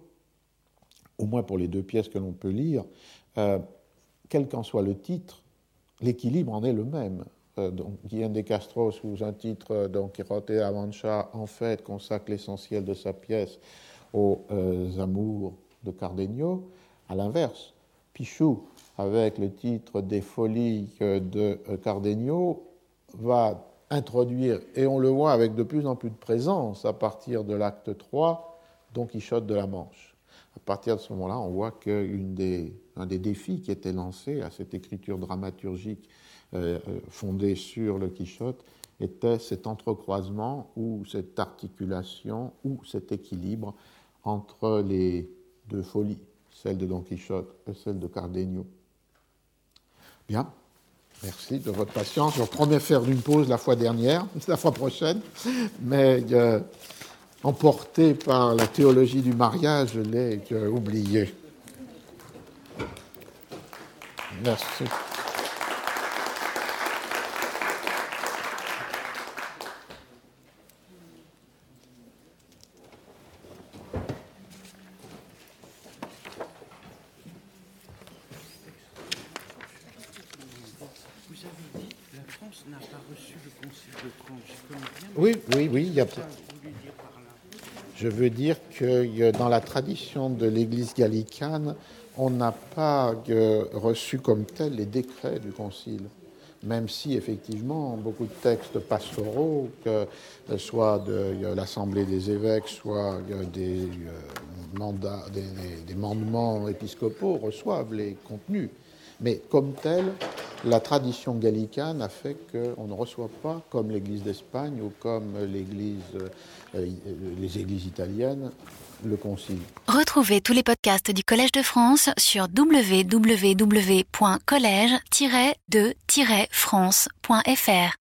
au moins pour les deux pièces que l'on peut lire, euh, quel qu'en soit le titre, l'équilibre en est le même. Donc, Guillén de Castro, sous un titre Don Quijote de la Mancha, en fait, consacre l'essentiel de sa pièce aux euh, amours de Cardenio. À l'inverse, Pichou, avec le titre des Folies de Cardenio, va introduire, et on le voit avec de plus en plus de présence à partir de l'acte trois, Don Quichotte de la Manche. À partir de ce moment-là, on voit qu'un des, un des défis qui était lancé à cette écriture dramaturgique Euh, fondée sur le Quichotte était cet entrecroisement ou cette articulation ou cet équilibre entre les deux folies, celle de Don Quichotte et celle de Cardenio. Bien, merci de votre patience. Je promets faire une pause la fois dernière, la fois prochaine, mais euh, emporté par la théologie du mariage, je l'ai euh, oublié. Merci. Oui, oui, oui. Il y a... Je veux dire que dans la tradition de l'Église gallicane, on n'a pas reçu comme tel les décrets du Concile, même si effectivement beaucoup de textes pastoraux, que soit de l'Assemblée des évêques, soit des mandats, des, des, des mandements épiscopaux reçoivent les contenus. Mais comme tel, la tradition gallicane a fait qu'on ne reçoit pas, comme l'Église d'Espagne ou comme l'Église, euh, les églises italiennes, le concile. Retrouvez tous les podcasts du Collège de France sur w w w point collège tiret de tiret france point f r.